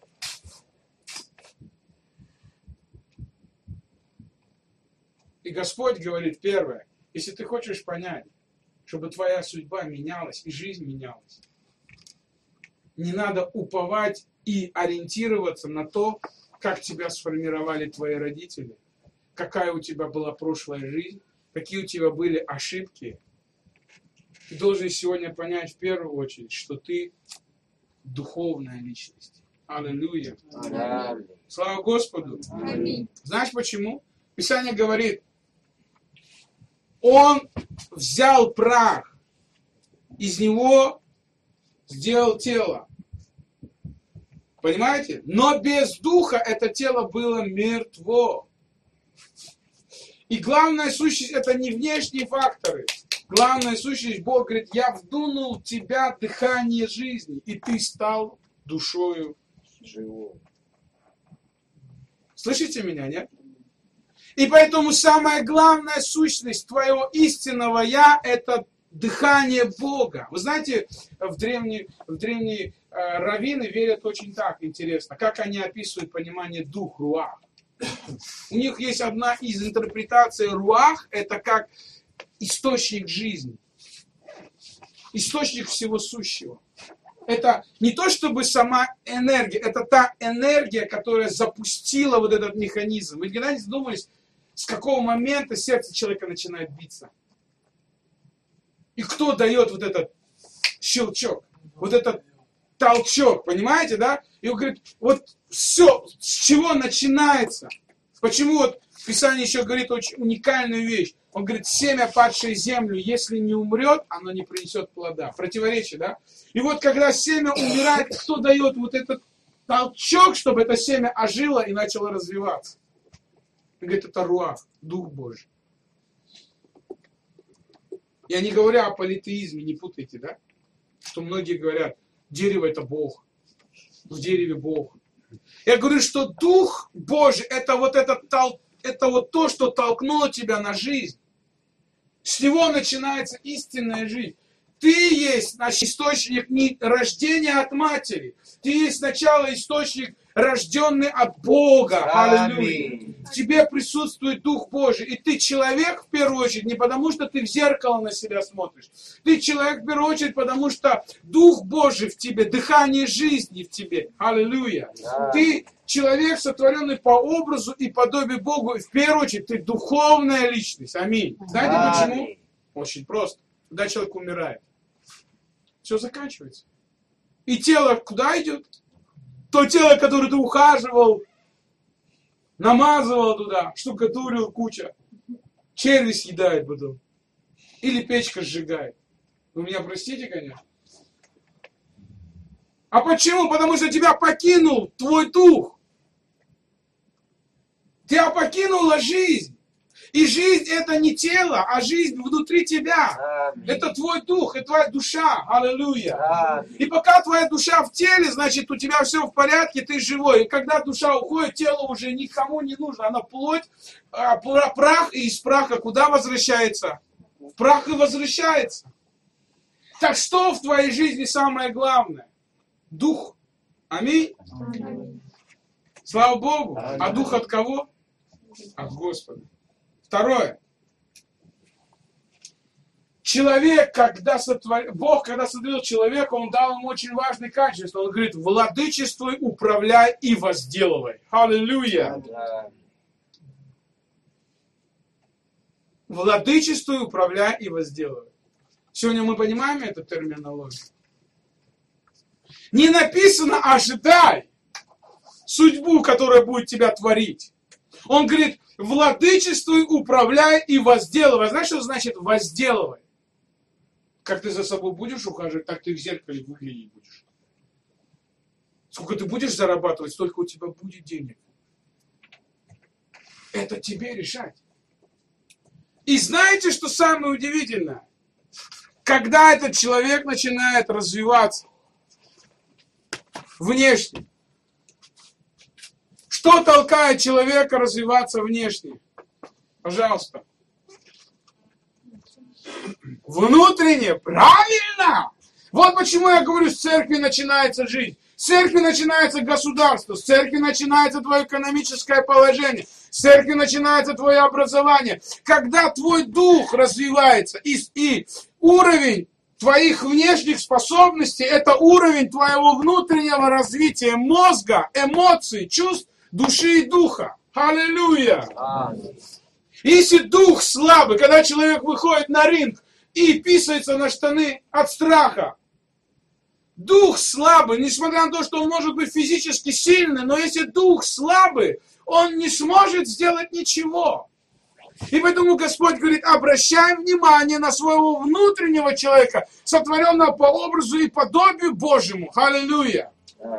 Speaker 2: И Господь говорит первое, если ты хочешь понять, чтобы твоя судьба менялась и жизнь менялась, не надо уповать и ориентироваться на то, как тебя сформировали твои родители, какая у тебя была прошлая жизнь, какие у тебя были ошибки. Ты должен сегодня понять в первую очередь, что ты духовная личность. Аллилуйя. Аминь. Слава Господу. Аминь. Знаешь почему? Писание говорит, он взял прах, из него сделал тело. Понимаете? Но без духа это тело было мертво. И главная сущность это не внешние факторы. Главная сущность, Бог говорит, я вдунул в тебя дыхание жизни, и ты стал душою живой. Слышите меня, нет? И поэтому самая главная сущность твоего истинного я это дыхание Бога. Вы знаете, в древние, в древние э, раввины верят очень так интересно, как они описывают понимание дух, руах. У них есть одна из интерпретаций руах, это как источник жизни, источник всего сущего. Это не то чтобы сама энергия, это та энергия, которая запустила вот этот механизм. Вы никогда не задумывались, с какого момента сердце человека начинает биться? И кто дает вот этот щелчок, вот этот толчок, понимаете, да? И он говорит, вот все, с чего начинается? Почему вот Писание еще говорит очень уникальную вещь. Он говорит, семя, падшее в землю, если не умрет, оно не принесет плода. Противоречие, да? И вот когда семя умирает, кто дает вот этот толчок, чтобы это семя ожило и начало развиваться? Он говорит, это руах, Дух Божий. Я не говорю о политеизме, не путайте, да? Что многие говорят, дерево это Бог, в дереве Бог. Я говорю, что Дух Божий это вот, этот тол... это вот то, что толкнуло тебя на жизнь. С него начинается истинная жизнь. Ты есть, значит, источник не рождения от матери. Ты есть сначала источник, рожденный от Бога. Аллилуйя. В тебе присутствует Дух Божий. И ты человек, в первую очередь, не потому, что ты в зеркало на себя смотришь. Ты человек, в первую очередь, потому что Дух Божий в тебе, дыхание жизни в тебе. Аллилуйя. Да. Ты человек, сотворенный по образу и подобию Богу. И в первую очередь, ты духовная личность. Аминь. Знаете да. почему? Очень просто. Когда человек умирает, все заканчивается. И тело куда идет? То тело, которое ты ухаживал, намазывал туда, штукатурил куча. Черви съедает потом. Или печка сжигает. Вы меня простите, конечно. А почему? Потому что тебя покинул твой дух. Тебя покинула жизнь. И жизнь это не тело, а жизнь внутри тебя. Аминь. Это твой дух, это твоя душа. Аллилуйя. Аминь. И пока твоя душа в теле, значит у тебя все в порядке, ты живой. И когда душа уходит, тело уже никому не нужно. Она плоть, прах, и из праха куда возвращается? В прах и возвращается. Так что в твоей жизни самое главное? Дух. Аминь. Аминь. Слава Богу. Аминь. А дух от кого? От Господа. Второе. Человек, когда сотворил, Бог, когда сотворил человека, Он дал ему очень важное качество. Он говорит, владычествуй, управляй и возделывай. Аллилуйя. Владычествуй, управляй и возделывай. Сегодня мы понимаем эту терминологию. Не написано ожидай судьбу, которая будет тебя творить. Он говорит, владычествуй, управляй и возделывай. Знаешь, что значит возделывай? Как ты за собой будешь ухаживать, так ты в зеркале выглядеть будешь. Сколько ты будешь зарабатывать, столько у тебя будет денег. Это тебе решать. И знаете, что самое удивительное? Когда этот человек начинает развиваться внешне, что толкает человека развиваться внешне? Пожалуйста. Внутренне, правильно! Вот почему я говорю, с церкви начинается жизнь. С церкви начинается государство, с церкви начинается твое экономическое положение, с церкви начинается твое образование. Когда твой дух развивается, и, и уровень твоих внешних способностей, это уровень твоего внутреннего развития мозга, эмоций, чувств, души и духа. Аллилуйя! Если дух слабый, когда человек выходит на ринг и писается на штаны от страха, дух слабый, несмотря на то, что он может быть физически сильный, но если дух слабый, он не сможет сделать ничего. И поэтому Господь говорит, обращай внимание на своего внутреннего человека, сотворенного по образу и подобию Божьему. Аллилуйя!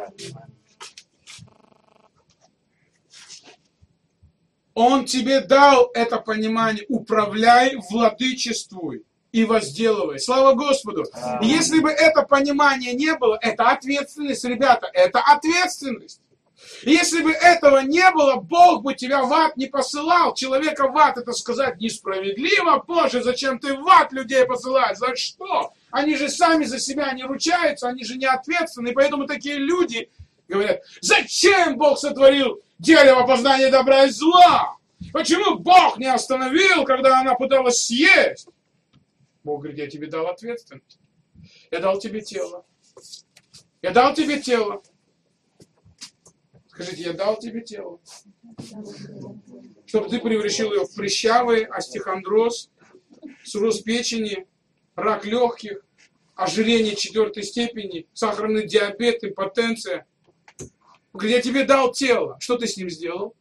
Speaker 2: Он тебе дал это понимание. Управляй, владычествуй и возделывай. Слава Господу. И если бы это понимание не было, это ответственность, ребята, это ответственность. И если бы этого не было, Бог бы тебя в ад не посылал. Человека в ад, это сказать несправедливо. Боже, зачем ты в ад людей посылаешь? За что? Они же сами за себя не ручаются, они же не ответственны. И поэтому такие люди говорят, зачем Бог сотворил дерево познания добра и зла? Почему Бог не остановил, когда она пыталась съесть? Бог говорит, я тебе дал ответственность. Я дал тебе тело. Я дал тебе тело. Скажите, я дал тебе тело. Чтобы ты превратил ее в прыщавый остеохондроз, цирроз печени, рак легких, ожирение четвертой степени, сахарный диабет, импотенция. Говорит, я тебе дал тело. Что ты с ним сделал?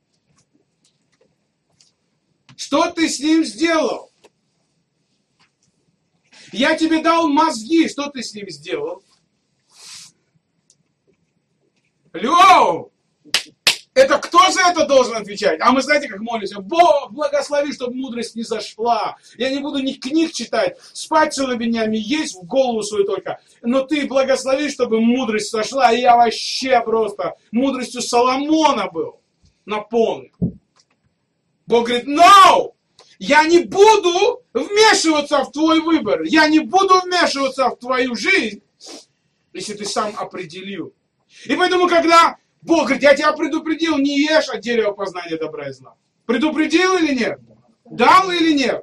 Speaker 2: Что ты с ним сделал? Я тебе дал мозги. Что ты с ним сделал? Алло! Это кто за это должен отвечать? А мы знаете, как молимся? Бог, благослови, чтобы мудрость не зашла. Я не буду ни книг читать, спать целыми днями, есть в голову свою только. Но ты благослови, чтобы мудрость сошла. И я вообще просто мудростью Соломона был наполнен. Бог говорит, no! я не буду вмешиваться в твой выбор. Я не буду вмешиваться в твою жизнь, если ты сам определил. И поэтому, когда Бог говорит, я тебя предупредил, не ешь от дерева познания добра и зла. Предупредил или нет? Дал или нет?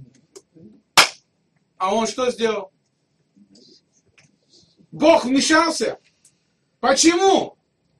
Speaker 2: А он что сделал? Бог вмешался. Почему?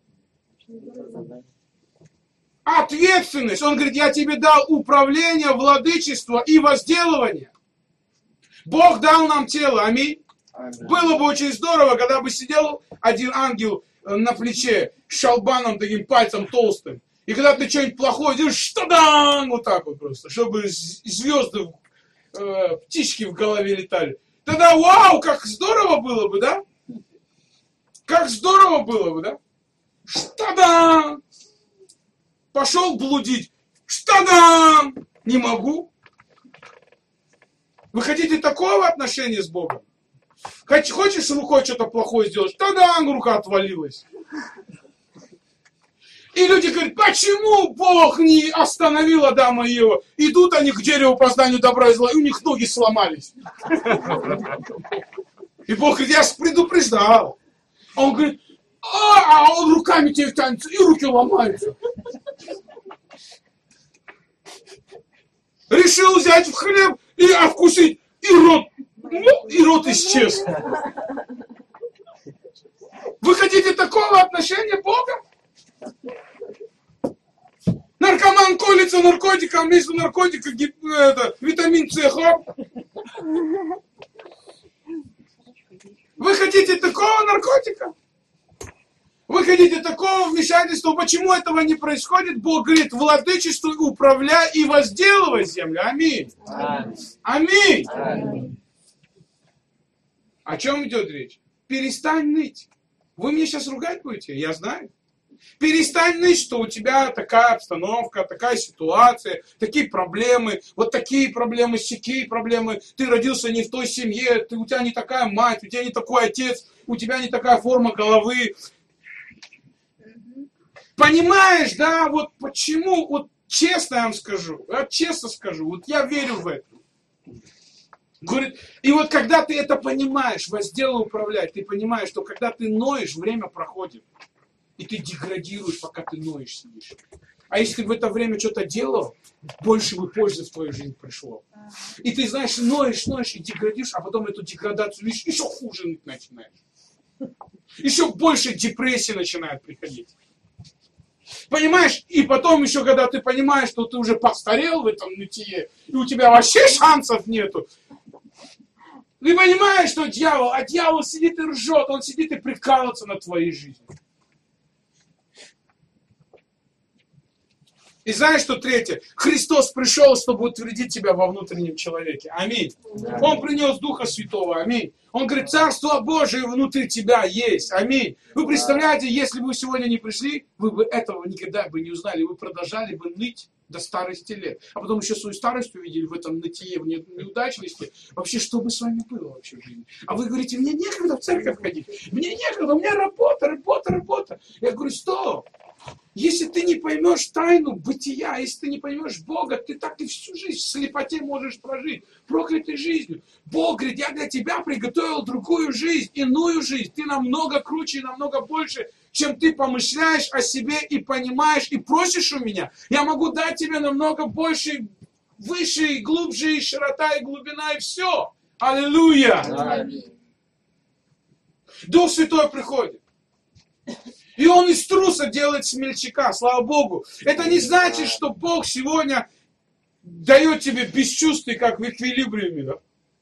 Speaker 2: Ответственность. Он говорит, я тебе дал управление, владычество и возделывание. Бог дал нам тело. Аминь. Было бы очень здорово, когда бы сидел один ангел на плече с шалбаном, таким пальцем толстым. И когда ты что-нибудь плохое делаешь, что-дан, вот так вот просто, чтобы звезды, э, птички в голове летали. Тогда вау, как здорово было бы, да? Как здорово было бы, да? Что-дан! Пошел блудить. Что-дан! Не могу. Вы хотите такого отношения с Богом? Хочешь рукой что-то плохое сделать? Та-дам, рука отвалилась. И люди говорят, почему Бог не остановил Адама и Еву? Идут они к дереву познанию добра и зла, и у них ноги сломались. И Бог говорит, я же предупреждал. А он говорит, а, а он руками тебе тянется, и руки ломаются. Решил взять в хлеб и откусить, и рот, и рот исчез. Вы хотите такого отношения Бога? Наркоман колется наркотиком, вместо наркотика это, витамин С, хоп. Вы хотите такого наркотика? Вы хотите такого вмешательства? Почему этого не происходит? Бог говорит, владычествуй, управляй и возделывай землю. Аминь. Аминь. Аминь. О чем идет речь? Перестань ныть. Вы мне сейчас ругать будете? Я знаю. Перестань ныть, что у тебя такая обстановка, такая ситуация, такие проблемы, вот такие проблемы, сякие проблемы. Ты родился не в той семье, ты, у тебя не такая мать, у тебя не такой отец, у тебя не такая форма головы. Понимаешь, да, вот почему, вот честно я вам скажу, я честно скажу, вот я верю в это. Говорит, и вот когда ты это понимаешь, возделывай, управлять, ты понимаешь, что когда ты ноешь, время проходит. И ты деградируешь, пока ты ноешь сидишь. А если ты в это время что-то делал, больше бы пользы в твою жизнь пришло. И ты, знаешь, ноешь, ноешь и деградируешь, а потом эту деградацию видишь, еще хуже ныть начинаешь. Еще больше депрессии начинает приходить. Понимаешь? И потом еще, когда ты понимаешь, что ты уже постарел в этом нытье, и у тебя вообще шансов нету, ты понимаешь, что дьявол, а дьявол сидит и ржет, он сидит и прикалывается над твоей жизнью. И знаешь, что третье? Христос пришел, чтобы утвердить тебя во внутреннем человеке. Аминь. Аминь. Он принес Духа Святого. Аминь. Он говорит, Царство Божие внутри тебя есть. Аминь. Вы представляете, если бы вы сегодня не пришли, вы бы этого никогда бы не узнали. Вы продолжали бы ныть до старости лет. А потом еще свою старость увидели в этом нытье, в неудачности. Вообще, что бы с вами было вообще в жизни? А вы говорите, мне некогда в церковь ходить. Мне некогда, у меня работа, работа, работа. Я говорю, стоп. Если ты не поймешь тайну бытия, если ты не поймешь Бога, ты так и всю жизнь в слепоте можешь прожить, проклятой жизнью. Бог говорит, я для тебя приготовил другую жизнь, иную жизнь. Ты намного круче и намного больше, чем ты помышляешь о себе и понимаешь, и просишь у меня. Я могу дать тебе намного больше, выше, и глубже, и широта, и глубина, и все. Аллилуйя! Аминь. Дух Святой приходит. И он из труса делает смельчака, слава Богу. Это не значит, что Бог сегодня дает тебе бесчувствие, как в эквилибриуме. Да?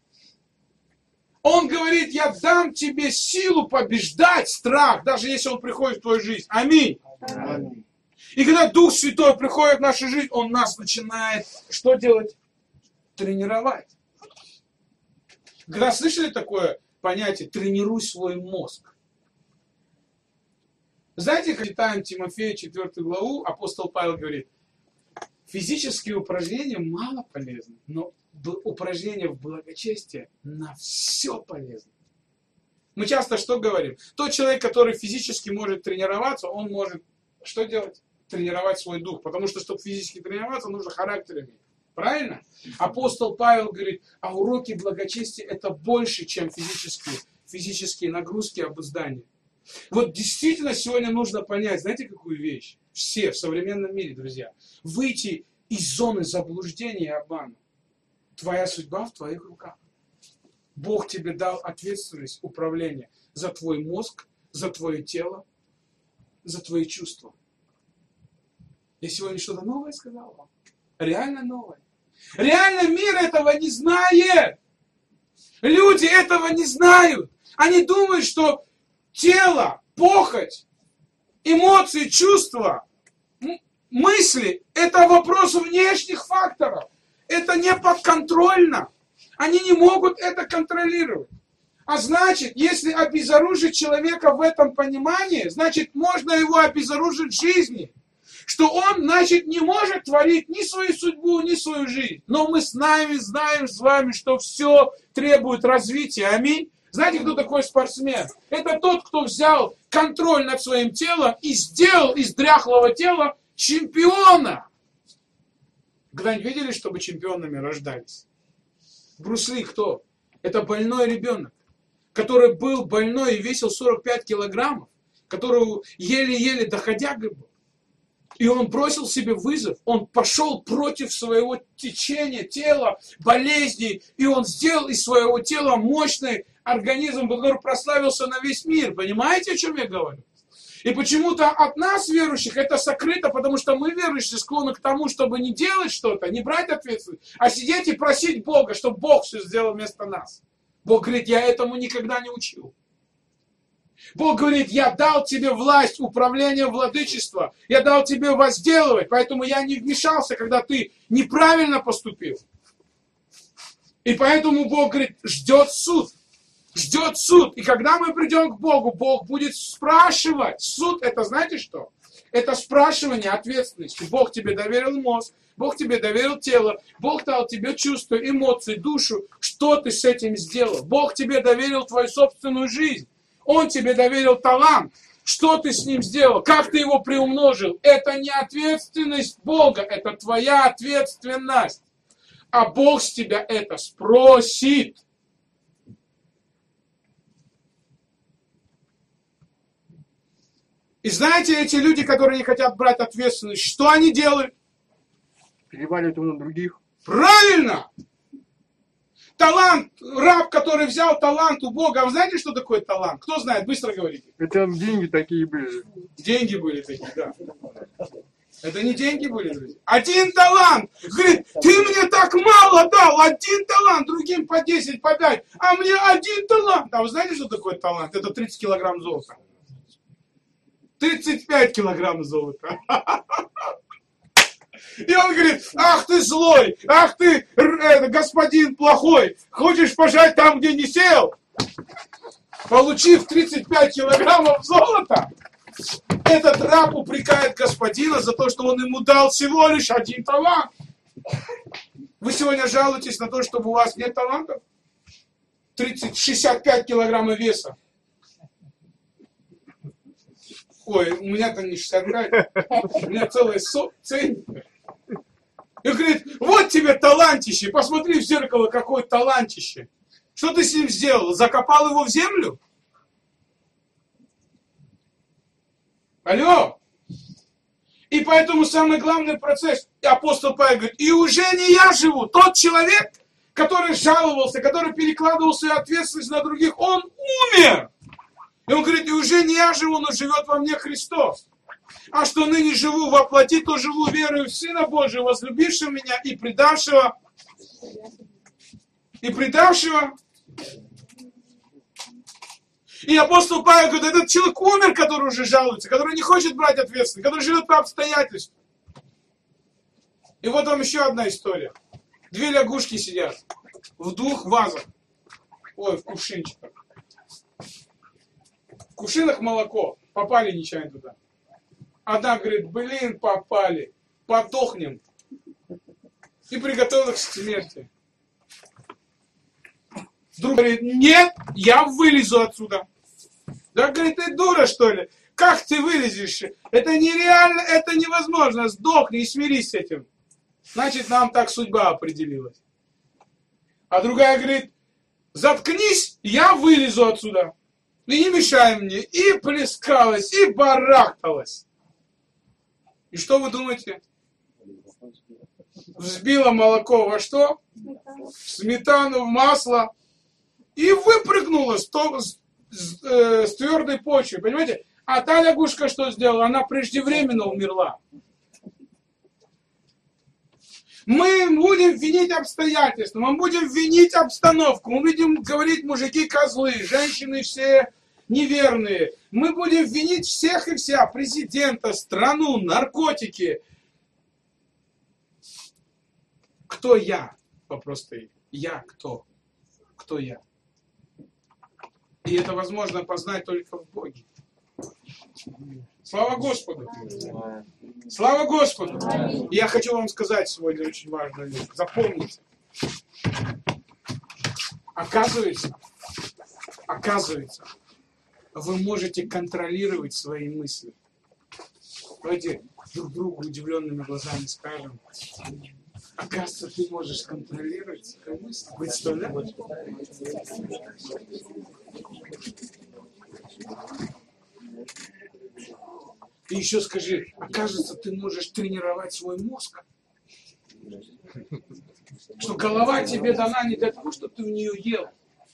Speaker 2: Он говорит, я дам тебе силу побеждать страх, даже если он приходит в твою жизнь. Аминь. Аминь. И когда Дух Святой приходит в нашу жизнь, он нас начинает что делать? Тренировать. Когда слышали такое понятие «тренируй свой мозг»? Знаете, когда читаем Тимофея четвёртую главу, апостол Павел говорит, физические упражнения мало полезны, но упражнения в благочестии на все полезны. Мы часто что говорим? Тот человек, который физически может тренироваться, он может что делать? Тренировать свой дух. Потому что, чтобы физически тренироваться, нужно характер иметь. Правильно? Апостол Павел говорит, а уроки благочестия это больше, чем физические, физические нагрузки, обуздания. Вот действительно сегодня нужно понять, знаете, какую вещь? Все в современном мире, друзья. Выйти из зоны заблуждения и обмана. Твоя судьба в твоих руках. Бог тебе дал ответственность управления за твой мозг, за твое тело, за твои чувства. Я сегодня что-то новое сказал вам? Реально новое. Реально мир этого не знает. Люди этого не знают. Они думают, что тело, похоть, эмоции, чувства, мысли – это вопрос внешних факторов. Это не подконтрольно. Они не могут это контролировать. А значит, если обезоружить человека в этом понимании, значит, можно его обезоружить в жизни. Что он, значит, не может творить ни свою судьбу, ни свою жизнь. Но мы с нами знаем с вами, что все требует развития. Аминь. Знаете, кто такой спортсмен? Это тот, кто взял контроль над своим телом и сделал из дряхлого тела чемпиона. Когда-нибудь видели, чтобы чемпионами рождались? Брюс Ли кто? Это больной ребенок, который был больной и весил сорок пять килограммов, который еле-еле доходяга был. И он бросил себе вызов, он пошел против своего течения тела, болезней, и он сделал из своего тела мощный организм, который прославился на весь мир. Понимаете, о чем я говорю? И почему-то от нас, верующих, это сокрыто, потому что мы, верующие, склонны к тому, чтобы не делать что-то, не брать ответственность, а сидеть и просить Бога, чтобы Бог все сделал вместо нас. Бог говорит, я этому никогда не учил. Бог говорит, я дал тебе власть управления, владычества, я дал тебе возделывать, поэтому я не вмешался, когда ты неправильно поступил. И поэтому Бог говорит, ждет суд. Ждет суд. И когда мы придем к Богу, Бог будет спрашивать. Суд это знаете что? Это спрашивание ответственности. Бог тебе доверил мозг, Бог тебе доверил тело, Бог дал тебе чувства, эмоции, душу. Что ты с этим сделал? Бог тебе доверил твою собственную жизнь. Он тебе доверил талант. Что ты с ним сделал? Как ты его приумножил? Это не ответственность Бога, это твоя ответственность. А Бог с тебя это спросит. И знаете, эти люди, которые не хотят брать ответственность, что они делают?
Speaker 4: Переваливают его на других.
Speaker 2: Правильно! Талант, раб, который взял талант у Бога. А вы знаете, что такое талант? Кто знает? Быстро говорите.
Speaker 4: Это деньги такие были.
Speaker 2: Деньги были такие, да. Это не деньги были, друзья. Один талант. Говорит, ты мне так мало дал. Один талант, другим по десять, по пять. А мне один талант. А вы знаете, что такое талант? Это тридцать килограмм золота. тридцать пять килограмм золота. И он говорит, ах ты злой, ах ты э, господин плохой, хочешь пожать там, где не сел? Получив тридцать пять килограммов золота, этот раб упрекает господина за то, что он ему дал всего лишь один талант. Вы сегодня жалуетесь на то, что у вас нет талантов? тридцать, шестьдесят пять килограммов веса. Ой, у меня-то не шестьдесят пять, у меня целая сотня. И говорит, вот тебе талантище, посмотри в зеркало, какое талантище. Что ты с ним сделал? Закопал его в землю? Алло? И поэтому самый главный процесс, апостол Павел говорит, и уже не я живу, тот человек, который жаловался, который перекладывал свою ответственность на других, он умер. И он говорит, и уже не я живу, но живет во мне Христос. А что ныне живу во плоти, то живу верою в Сына Божия, возлюбившего меня и предавшего, и предавшего. И апостол Павел говорит, этот человек умер, который уже жалуется, который не хочет брать ответственность, который живет по обстоятельствам. И вот вам еще одна история. Две лягушки сидят в двух вазах. Ой, в кувшинчиках. В кувшинах молоко. Попали нечаянно туда. Одна говорит, блин, попали. Подохнем. И приготовилась к смерти. Друг говорит, нет, я вылезу отсюда. Да, говорит, ты дура, что ли? Как ты вылезешь? Это нереально, это невозможно. Сдохни и смирись с этим. Значит, нам так судьба определилась. А другая говорит, заткнись, я вылезу отсюда. И не мешай мне. И плескалась, и барахталась. И что вы думаете? Взбила молоко во что? В сметану, в масло. И выпрыгнула с, то, с, с, э, с твердой почвы. Понимаете? А та лягушка что сделала? Она преждевременно умерла. Мы будем винить обстоятельства, мы будем винить обстановку, мы будем говорить, мужики козлы, женщины все неверные. Мы будем винить всех и вся, президента, страну, наркотики. Кто я? Вопрос стоит. Я кто? Кто я? И это возможно познать только в Боге. Слава Господу! Слава Господу! И я хочу вам сказать сегодня очень важную вещь. Запомните. Оказывается, оказывается, вы можете контролировать свои мысли. Давайте друг другу удивленными глазами скажем. Оказывается, ты можешь контролировать свои мысли. Представляете? И еще скажи, оказывается, ты можешь тренировать свой мозг. Что голова тебе дана не для того, чтобы ты в нее ел.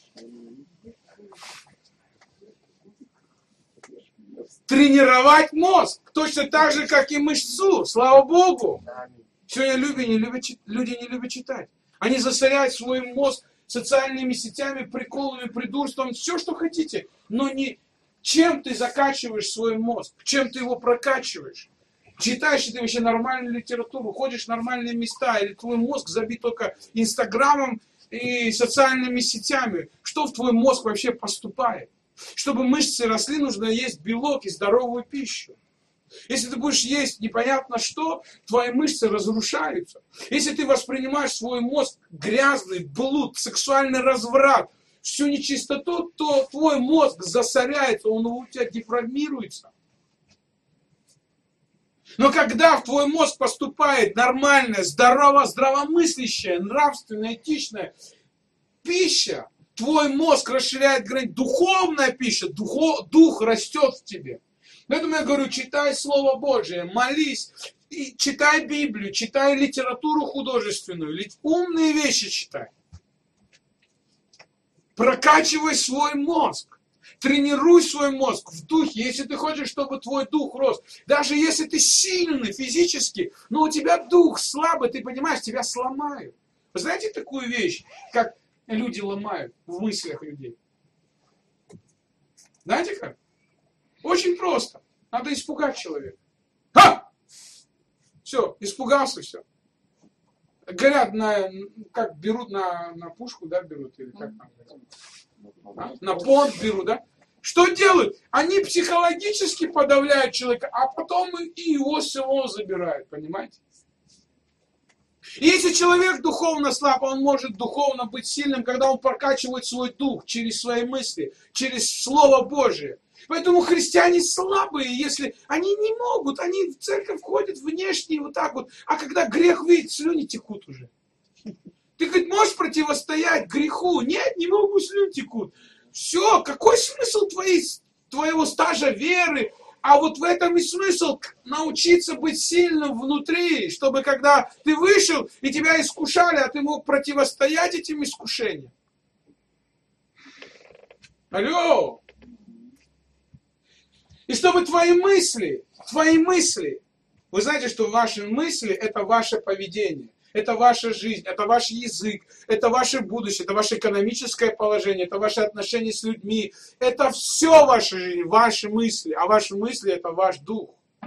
Speaker 2: Тренировать мозг. Точно так же, как и мышцу. Слава Богу. Сегодня люди не любят, люди не любят читать. Они засоряют свой мозг социальными сетями, приколами, придурством, все, что хотите. Но не чем ты закачиваешь свой мозг, чем ты его прокачиваешь. Читаешь ли ты вообще нормальную литературу, ходишь в нормальные места, или твой мозг забит только Инстаграмом и социальными сетями. Что в твой мозг вообще поступает? Чтобы мышцы росли, нужно есть белок и здоровую пищу. Если ты будешь есть непонятно что, твои мышцы разрушаются. Если ты воспринимаешь свой мозг грязный, блуд, сексуальный разврат, всю нечистоту, то твой мозг засоряется, он у тебя деформируется. Но когда в твой мозг поступает нормальная, здорово, здравомыслящая, нравственная, этичная пища, твой мозг расширяет границы, духовная пища, духо, дух растет в тебе. Поэтому я говорю, читай Слово Божие, молись, и читай Библию, читай литературу художественную, умные вещи читай. Прокачивай свой мозг, тренируй свой мозг в духе, если ты хочешь, чтобы твой дух рос. Даже если ты сильный физически, но у тебя дух слабый, ты понимаешь, тебя сломают. Вы знаете такую вещь, как люди ломают в мыслях людей? Знаете как? Очень просто. Надо испугать человека. Ха! Все, испугался, все. Говорят, на, как берут на, на пушку, да, берут, или как там? А? На понт берут, да? Что делают? Они психологически подавляют человека, а потом и его всего забирают, понимаете? И если человек духовно слаб, он может духовно быть сильным, когда он прокачивает свой дух через свои мысли, через Слово Божие. Поэтому христиане слабые, если они не могут, они в церковь ходят внешне вот так вот, а когда грех видит, слюни текут уже. Ты, говорит, можешь противостоять греху? Нет, не могу, слюни текут. Все, какой смысл твоей, твоего стажа веры? А вот в этом и смысл научиться быть сильным внутри, чтобы когда ты вышел и тебя искушали, а ты мог противостоять этим искушениям. Алло! И чтобы твои мысли, твои мысли, вы знаете, что ваши мысли – это ваше поведение, это ваша жизнь, это ваш язык, это ваше будущее, это ваше экономическое положение, это ваши отношения с людьми, это все ваша жизнь, ваши мысли, а ваши мысли – это ваш дух.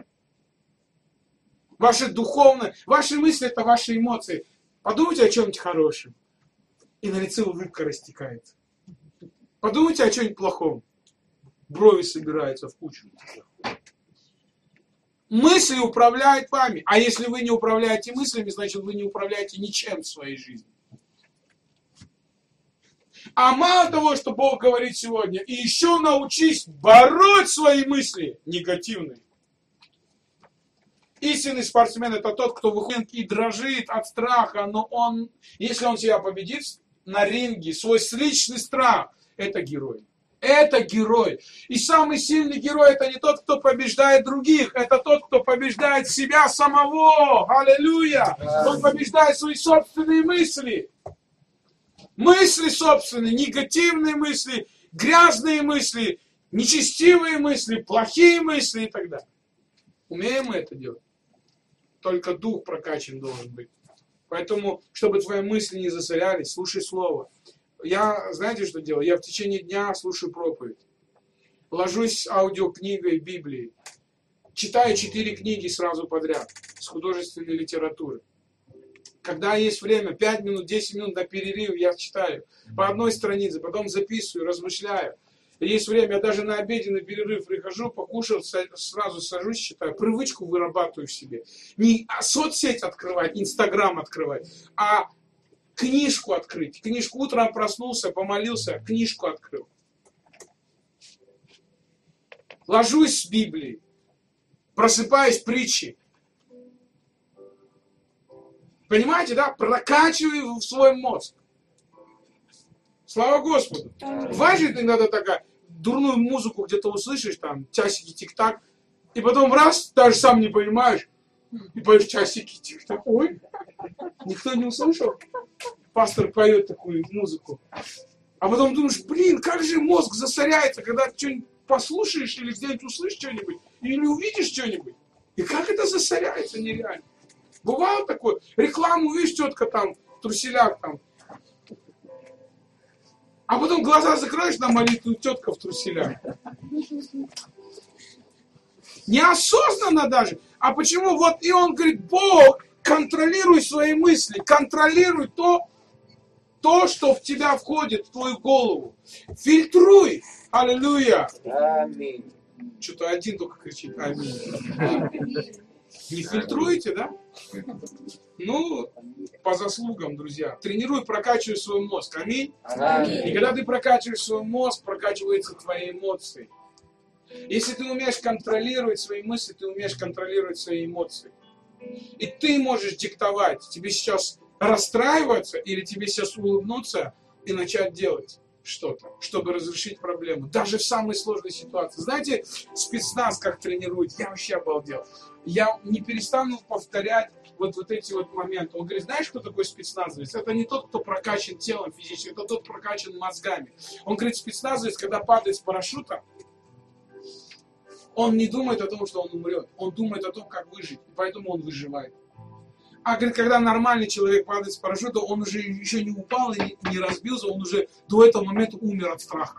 Speaker 2: Ваши духовные, ваши мысли – это ваши эмоции. Подумайте о чем-нибудь хорошем, и на лице улыбка растекается. Подумайте о чем-нибудь плохом. Брови собираются в кучу. Мысли управляют вами. А если вы не управляете мыслями, значит вы не управляете ничем в своей жизни. А мало того, что Бог говорит сегодня, и еще научись бороть свои мысли негативные. Истинный спортсмен — это тот, кто выходит и дрожит от страха, но он, если он себя победит на ринге, свой личный страх, это герой. Это герой. И самый сильный герой — это не тот, кто побеждает других, это тот, кто побеждает себя самого. Аллилуйя! Он побеждает свои собственные мысли. Мысли собственные, негативные мысли, грязные мысли, нечестивые мысли, плохие мысли и так далее. Умеем мы это делать? Только дух прокачан должен быть. Поэтому, чтобы твои мысли не засорялись, слушай слово. Я, знаете, что делаю? Я в течение дня слушаю проповедь. Ложусь с аудиокнигой Библии. Читаю четыре книги сразу подряд с художественной литературы. Когда есть время, пять минут, десять минут до перерыва, я читаю по одной странице, потом записываю, размышляю. Есть время, я даже на обеденный перерыв прихожу, покушал, сразу сажусь, читаю. Привычку вырабатываю в себе. Не соцсеть открывать, Инстаграм открывать, а книжку открыть. Книжку утром проснулся, помолился, книжку открыл. Ложусь с Библией, просыпаюсь притчи. Понимаете, да? Прокачиваю в свой мозг. Слава Господу. Важит иногда такая дурную музыку где-то услышишь, там, часики тик-так, и потом раз, даже сам не понимаешь, и поешь часики тик-так. Ой, никто не услышал? Пастор поет такую музыку. А потом думаешь, блин, как же мозг засоряется, когда ты что-нибудь послушаешь или где-нибудь услышишь что-нибудь, или увидишь что-нибудь. И как это засоряется нереально. Бывало такое? Рекламу, видишь, тетка там, в труселях там. А потом глаза закроешь на молитву, тетка в труселях. Неосознанно даже. А почему? Вот и он говорит, Бог, контролируй свои мысли, контролируй то, то, что в тебя входит, в твою голову. Фильтруй. Аллилуйя.
Speaker 3: Аминь.
Speaker 2: Что-то один только кричит аминь. Не фильтруете, да? Ну, по заслугам, друзья. Тренируй, прокачивай свой мозг. Аминь.
Speaker 3: Аминь.
Speaker 2: И когда ты прокачиваешь свой мозг, прокачиваются твои эмоции. Если ты умеешь контролировать свои мысли, ты умеешь контролировать свои эмоции. И ты можешь диктовать, тебе сейчас расстраиваться или тебе сейчас улыбнуться и начать делать что-то, чтобы разрешить проблему. Даже в самой сложной ситуации. Знаете, спецназ как тренирует? Я вообще обалдел. Я не перестану повторять вот, вот эти вот моменты. Он говорит, знаешь, кто такой спецназовец? Это не тот, кто прокачан телом физически, это тот, кто прокачан мозгами. Он говорит, спецназовец, когда падает с парашюта, он не думает о том, что он умрет. Он думает о том, как выжить. И поэтому он выживает. А говорит, когда нормальный человек падает с парашюта, он уже еще не упал и не, не разбился, он уже до этого момента умер от страха.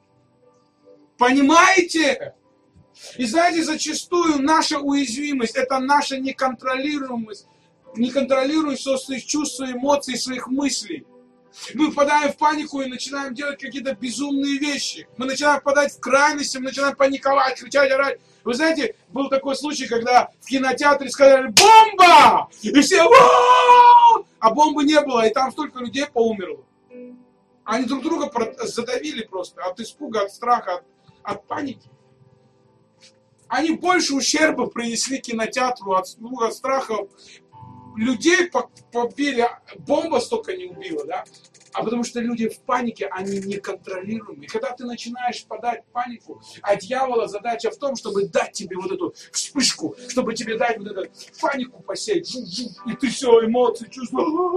Speaker 2: Понимаете? И знаете, зачастую наша уязвимость, это наша неконтролируемость, неконтролируемость своих чувств, эмоций, своих мыслей. Мы впадаем в панику и начинаем делать какие-то безумные вещи. Мы начинаем впадать в крайности, мы начинаем паниковать, кричать, орать. Вы знаете, был такой случай, когда в кинотеатре сказали «Бомба!» И все «Вау!» А бомбы не было, и там столько людей поумерло. Они друг друга задавили просто от испуга, от страха, от, от паники. Они больше ущерба принесли кинотеатру от, ну, от страха. Людей побили, бомба столько не убила, да? А потому что люди в панике, они неконтролируемые. И когда ты начинаешь впадать в панику, а дьявола задача в том, чтобы дать тебе вот эту вспышку, чтобы тебе дать вот эту панику посеять, и ты все, эмоции, чувства.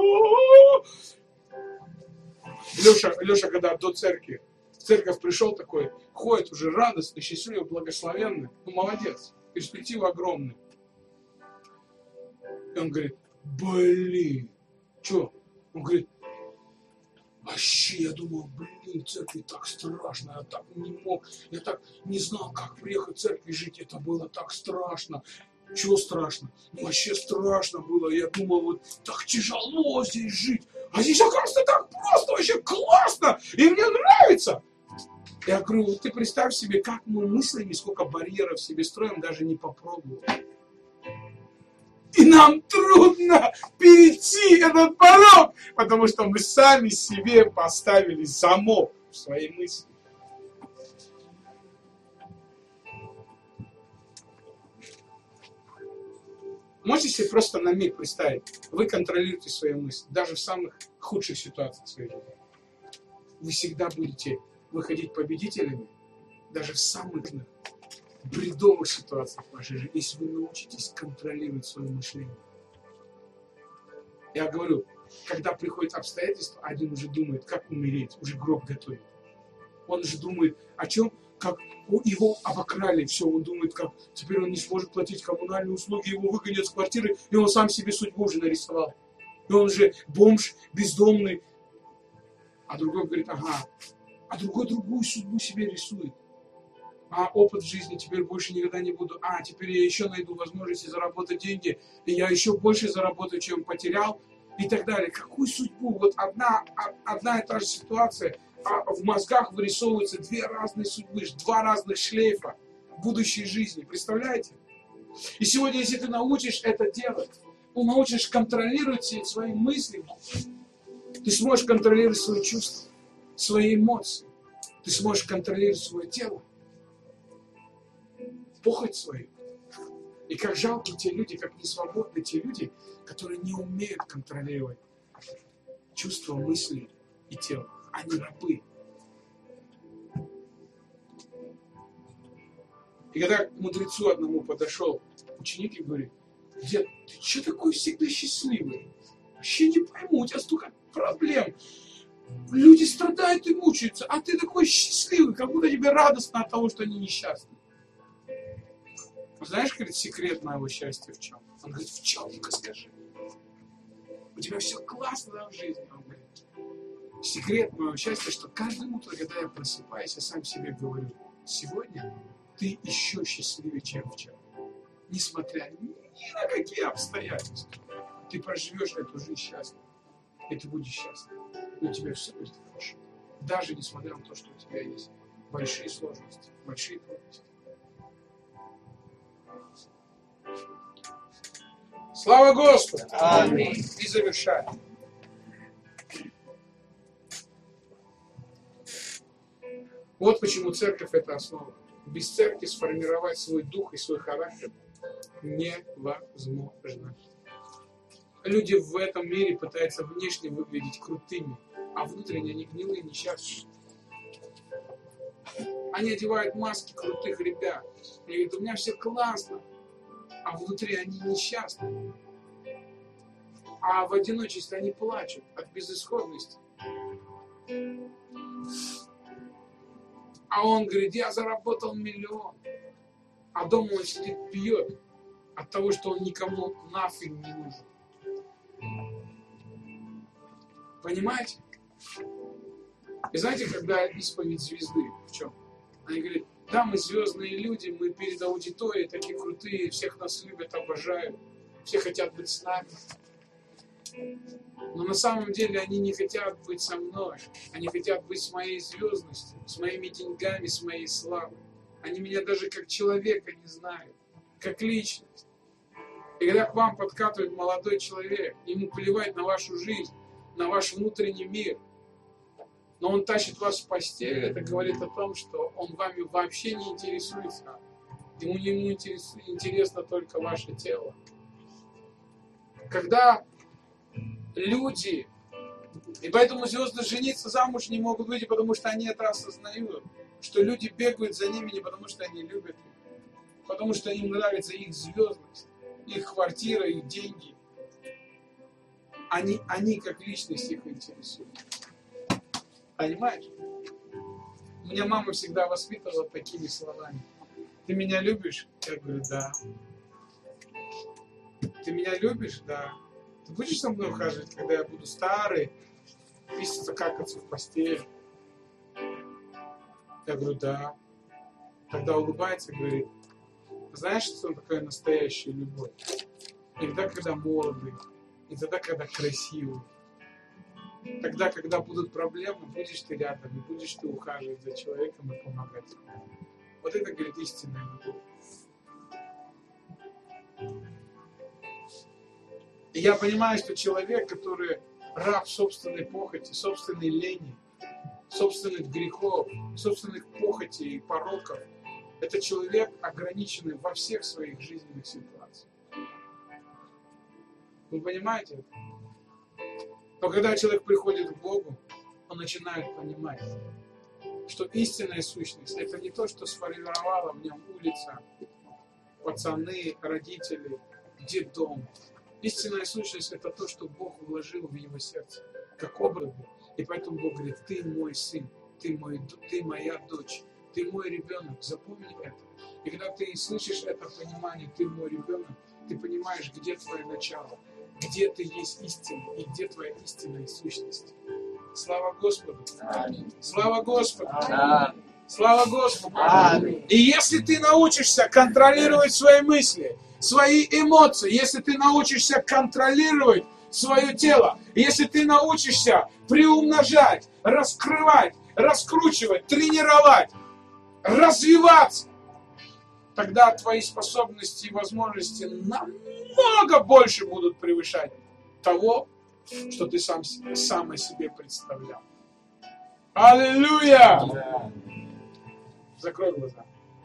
Speaker 2: Леша, Леша, когда до церкви, в церковь пришел такой, ходит уже радостный, счастливый, благословенный, ну молодец, перспектива огромная. И он говорит, блин, что? Он говорит, вообще, я думал, блин, в церкви так страшно, я так не мог, я так не знал, как приехать в церковь и жить, это было так страшно. Чего страшно? Ну, вообще страшно было, я думал, вот так тяжело здесь жить, а здесь, оказывается, так просто, вообще классно, и мне нравится. Я говорю, вот ты представь себе, как мы мыслями, сколько барьеров себе строим, даже не попробовав. И нам трудно перейти этот порог, потому что мы сами себе поставили замок в своей мысли. Можете себе просто на миг представить, вы контролируете свои мысли, даже в самых худших ситуациях своей жизни. Вы всегда будете выходить победителями, даже в самых бредовых ситуациях в вашей жизни, если вы научитесь контролировать свое мышление. Я говорю, когда приходят обстоятельства, один уже думает, как умереть, уже гроб готовит. Он уже думает о чем, как его обокрали, все, он думает, как теперь он не сможет платить коммунальные услуги, его выгонят с квартиры, и он сам себе судьбу уже нарисовал. И он же бомж, бездомный. А другой говорит, ага, а другой другую судьбу себе рисует. А опыт в жизни теперь больше никогда не буду. А, теперь я еще найду возможности заработать деньги, и я еще больше заработаю, чем потерял, и так далее. Какую судьбу? Вот одна, одна и та же ситуация, а в мозгах вырисовываются две разные судьбы, два разных шлейфа будущей жизни. Представляете? И сегодня, если ты научишь это делать, ты научишь контролировать свои мысли, ты сможешь контролировать свои чувства, свои эмоции, ты сможешь контролировать свое тело, похоть свою. И как жалко те люди, как несвободны те люди, которые не умеют контролировать чувства, мысли и тело. Они рабы. И когда к мудрецу одному подошел ученик и говорит, дед, ты что такой всегда счастливый? Вообще не пойму, у тебя столько проблем. Люди страдают и мучаются, а ты такой счастливый, как будто тебе радостно от того, что они несчастны. Знаешь, говорит, секрет моего счастья в чем? Он говорит, в чем, ну-ка скажи. У тебя все классно, да, в жизни? Он говорит, секрет моего счастья, что каждое утро, когда я просыпаюсь, я сам себе говорю, сегодня ты еще счастливее, чем вчера. Несмотря ни на какие обстоятельства. Ты проживешь эту жизнь счастливо. И ты будешь счастлив. И у тебя все будет хорошо. Даже несмотря на то, что у тебя есть большие сложности, большие трудности. Слава Господу!
Speaker 3: Аминь.
Speaker 2: И завершаем. Вот почему церковь — это основа. Без церкви сформировать свой дух и свой характер невозможно. Люди в этом мире пытаются внешне выглядеть крутыми, а внутренне они гнилые, несчастные. Они одевают маски крутых ребят. И говорят, у меня все классно, а внутри они несчастны. А в одиночестве они плачут от безысходности. А он говорит, я заработал миллион. А дома он сидит, пьет от того, что он никому нафиг не нужен. Понимаете? И знаете, когда исповедь звезды в чем? Они говорят, да, мы звездные люди, мы перед аудиторией такие крутые, всех нас любят, обожают, все хотят быть с нами. Но на самом деле они не хотят быть со мной. Они хотят быть с моей звездностью, с моими деньгами, с моей славой. Они меня даже как человека не знают, как личность. И когда к вам подкатывает молодой человек, ему плевать на вашу жизнь, на ваш внутренний мир, но он тащит вас в постель, это говорит о том, что он вами вообще не интересуется. Ему не ему интересно только ваше тело. Когда люди, и поэтому звезды жениться замуж не могут выйти, потому что они это осознают, что люди бегают за ними не потому, что они любят их, потому что им нравится их звездность, их квартира, их деньги. Они, они как личность их интересуют. Понимаешь? Меня мама всегда воспитывала такими словами. Ты меня любишь? Я говорю, да. Ты меня любишь? Да. Ты будешь со мной ухаживать, когда я буду старый, писаться, какаться в постель? Я говорю, да. Тогда улыбается и говорит, знаешь, что такое настоящая любовь? Не тогда, когда молодый, не тогда, когда красивый. Тогда, когда будут проблемы, будешь ты рядом, и будешь ты ухаживать за человеком и помогать ему. Вот это, говорит, истинная любовь. И я понимаю, что человек, который раб собственной похоти, собственной лени, собственных грехов, собственных похотей и пороков, это человек, ограниченный во всех своих жизненных ситуациях. Вы понимаете это? Но когда человек приходит к Богу, он начинает понимать, что истинная сущность — это не то, что сформировала в нем улица, пацаны, родители, детдом. Истинная сущность — это то, что Бог вложил в его сердце, как образ. И поэтому Бог говорит: ты мой сын, ты, мой, ты моя дочь, ты мой ребенок, запомни это. И когда ты слышишь это понимание, ты мой ребенок, ты понимаешь, где твое начало, где ты есть истина и где твоя истинная сущность. Слава Господу! Аминь. Слава Господу!
Speaker 3: Аминь.
Speaker 2: Слава Господу!
Speaker 3: Аминь.
Speaker 2: И если ты научишься контролировать свои мысли, свои эмоции, если ты научишься контролировать свое тело, если ты научишься приумножать, раскрывать, раскручивать, тренировать, развиваться, тогда твои способности и возможности намного больше будут превышать того, что ты сам, сам о себе представлял. Аллилуйя!
Speaker 3: Да.
Speaker 2: Закрой глаза.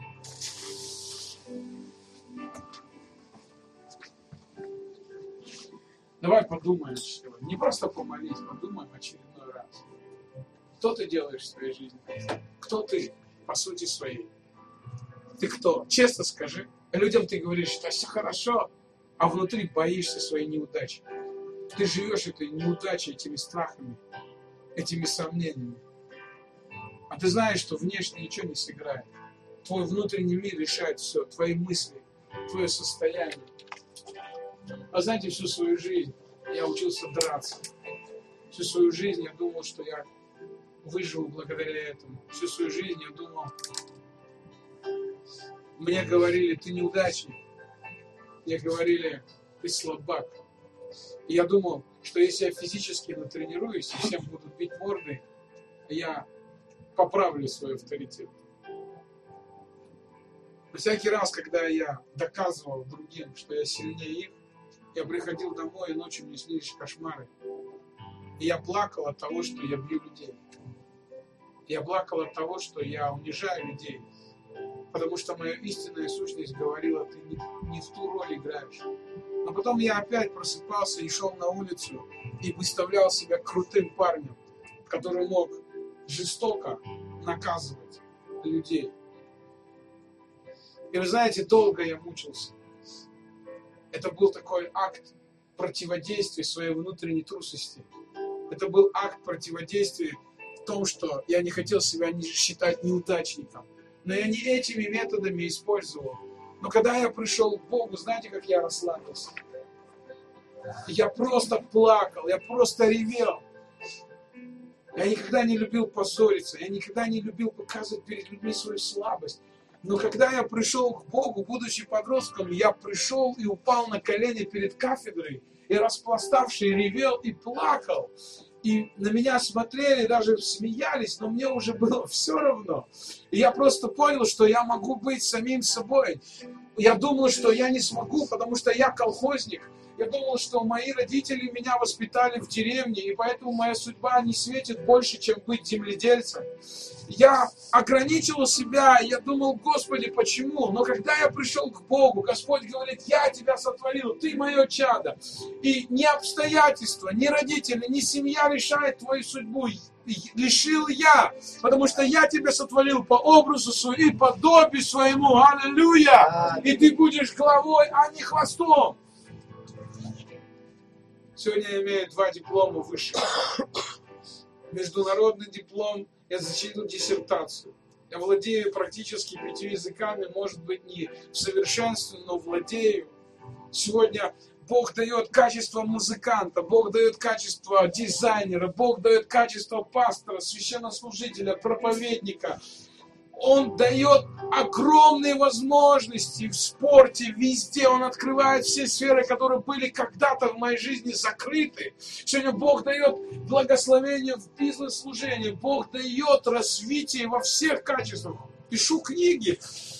Speaker 2: Давай подумаем сегодня. Не просто помолись, подумаем очередной раз. Что ты делаешь в своей жизни? Кто ты по сути своей? Ты кто? Честно скажи. Людям ты говоришь, что все хорошо, а внутри боишься своей неудачи. Ты живешь этой неудачей, этими страхами, этими сомнениями. А ты знаешь, что внешне ничего не сыграет. Твой внутренний мир решает все. Твои мысли, твое состояние. А знаете, всю свою жизнь я учился драться. Всю свою жизнь я думал, что я выживу благодаря этому. Всю свою жизнь я думал, мне говорили, ты неудачник. Мне говорили, ты слабак. И я думал, что если я физически натренируюсь, и всем будут бить морды, я поправлю свой авторитет. Но всякий раз, когда я доказывал другим, что я сильнее их, я приходил домой, и ночью мне снились кошмары. И я плакал от того, что я бью людей. Я плакал от того, что я унижаю людей. Потому что моя истинная сущность говорила, ты не, не в ту роль играешь. Но потом я опять просыпался и шел на улицу и выставлял себя крутым парнем, который мог жестоко наказывать людей. И вы знаете, долго я мучился. Это был такой акт противодействия своей внутренней трусости. Это был акт противодействия в том, что я не хотел себя не считать неудачником. Но я не этими методами использовал. Но когда я пришел к Богу, знаете, как я расслабился? Я просто плакал, я просто ревел. Я никогда не любил позориться, я никогда не любил показывать перед людьми свою слабость. Но когда я пришел к Богу, будучи подростком, я пришел и упал на колени перед кафедрой, и распластавший ревел и плакал. И на меня смотрели, даже смеялись, но мне уже было все равно. И я просто понял, что я могу быть самим собой. Я думал, что я не смогу, потому что я колхозник. Я думал, что мои родители меня воспитали в деревне, и поэтому моя судьба не светит больше, чем быть земледельцем. Я ограничивал себя, я думал, Господи, почему? Но когда я пришел к Богу, Господь говорит, я тебя сотворил, ты мое чадо. И ни обстоятельства, ни родители, ни семья решает твою судьбу. Решил я, потому что я тебя сотворил по образу своему и подобию своему. Аллилуйя! И ты будешь главой, а не хвостом. Сегодня я имею два диплома высших. Международный диплом, я защитил диссертацию. Я владею практически пятью языками, может быть, не в совершенстве, но владею. Сегодня Бог дает качество музыканта, Бог дает качество дизайнера, Бог дает качество пастора, священнослужителя, проповедника. Он дает огромные возможности в спорте, везде. Он открывает все сферы, которые были когда-то в моей жизни закрыты. Сегодня Бог дает благословение в бизнес-служении. Бог дает развитие во всех качествах. Пишу книги.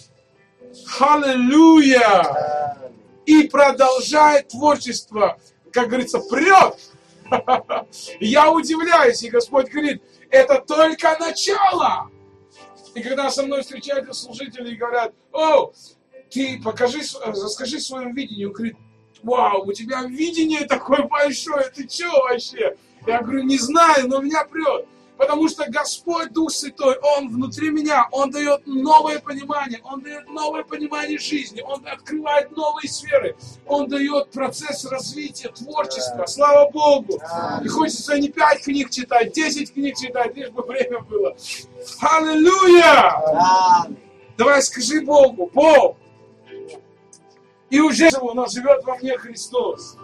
Speaker 2: Аллилуйя! И продолжает творчество, как говорится, прет. Я удивляюсь, и Господь говорит, это только начало. И когда со мной встречаются служители и говорят, о, ты покажи, расскажи своем видении, он говорит, вау, у тебя видение такое большое, ты че вообще? Я говорю, не знаю, но меня прет. Потому что Господь Дух Святой, Он внутри меня, Он дает новое понимание, Он дает новое понимание жизни, Он открывает новые сферы, Он дает процесс развития, творчества, слава Богу. И хочется не пять книг читать, десять книг читать, лишь бы время было. Аллилуйя! Давай скажи Богу, Бог, и уже у нас живет во мне Христос.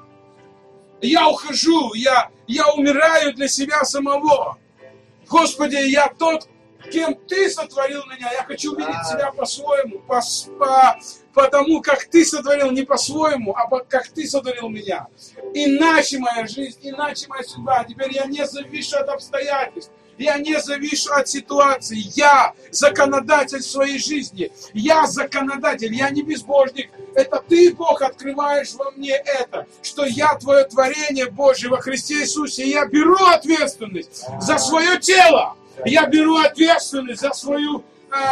Speaker 2: Я ухожу, я, я умираю для себя самого. Господи, я тот, кем Ты сотворил меня. Я хочу видеть себя по-своему, по, по, по тому, как Ты сотворил, не по-своему, а по, как Ты сотворил меня. Иначе моя жизнь, иначе моя судьба. Теперь я не завишу от обстоятельств. Я не завишу от ситуации. Я законодатель своей жизни. Я законодатель, я не безбожник. Это Ты, Бог, открываешь во мне это, что я Твое творение Божье во Христе Иисусе. И я беру ответственность за свое тело. Я беру ответственность за свою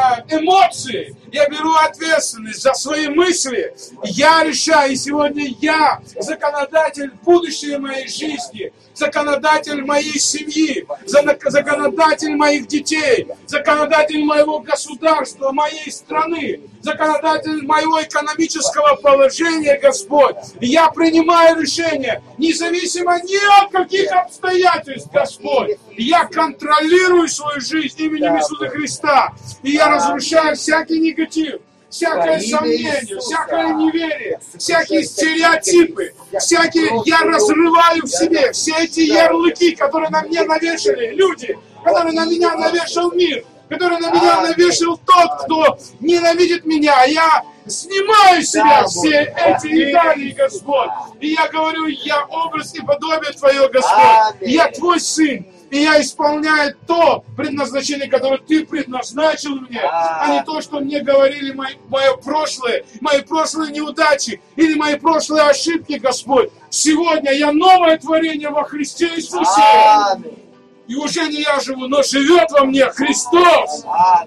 Speaker 2: эмоции, я беру ответственность за свои мысли, я решаю, и сегодня я законодатель будущей моей жизни, законодатель моей семьи, законодатель моих детей, законодатель моего государства, моей страны, законодатель моего экономического положения, Господь. И я принимаю решение, независимо ни от каких обстоятельств, Господь. Я контролирую свою жизнь именем Иисуса Христа. И я разрушаю всякий негатив, всякое сомнение, всякое неверие, всякие стереотипы, всякие... Я разрываю в себе все эти ярлыки, которые на мне навешали люди, которые на меня навешал мир, который на меня навешал тот, кто ненавидит меня. Я снимаю с себя все эти идеи, Господь. И я говорю, я образ и подобие Твое, Господь. Я Твой Сын. И я исполняю то предназначение, которое Ты предназначил мне, а не то, что мне говорили мои, мое прошлое, мои прошлые неудачи или мои прошлые ошибки, Господь. Сегодня я новое творение во Христе Иисусе. И уже не я живу, но живет во мне Христос.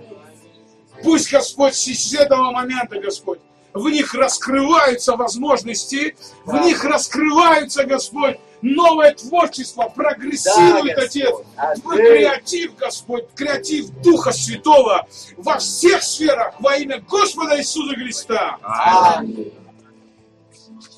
Speaker 2: Пусть, Господь, с этого момента, Господь, в них раскрываются возможности, в них раскрываются, Господь, новое творчество, прогрессирует, да, Отец, Твой креатив, Господь, креатив Духа Святого во всех сферах во имя Господа Иисуса Христа. Аминь.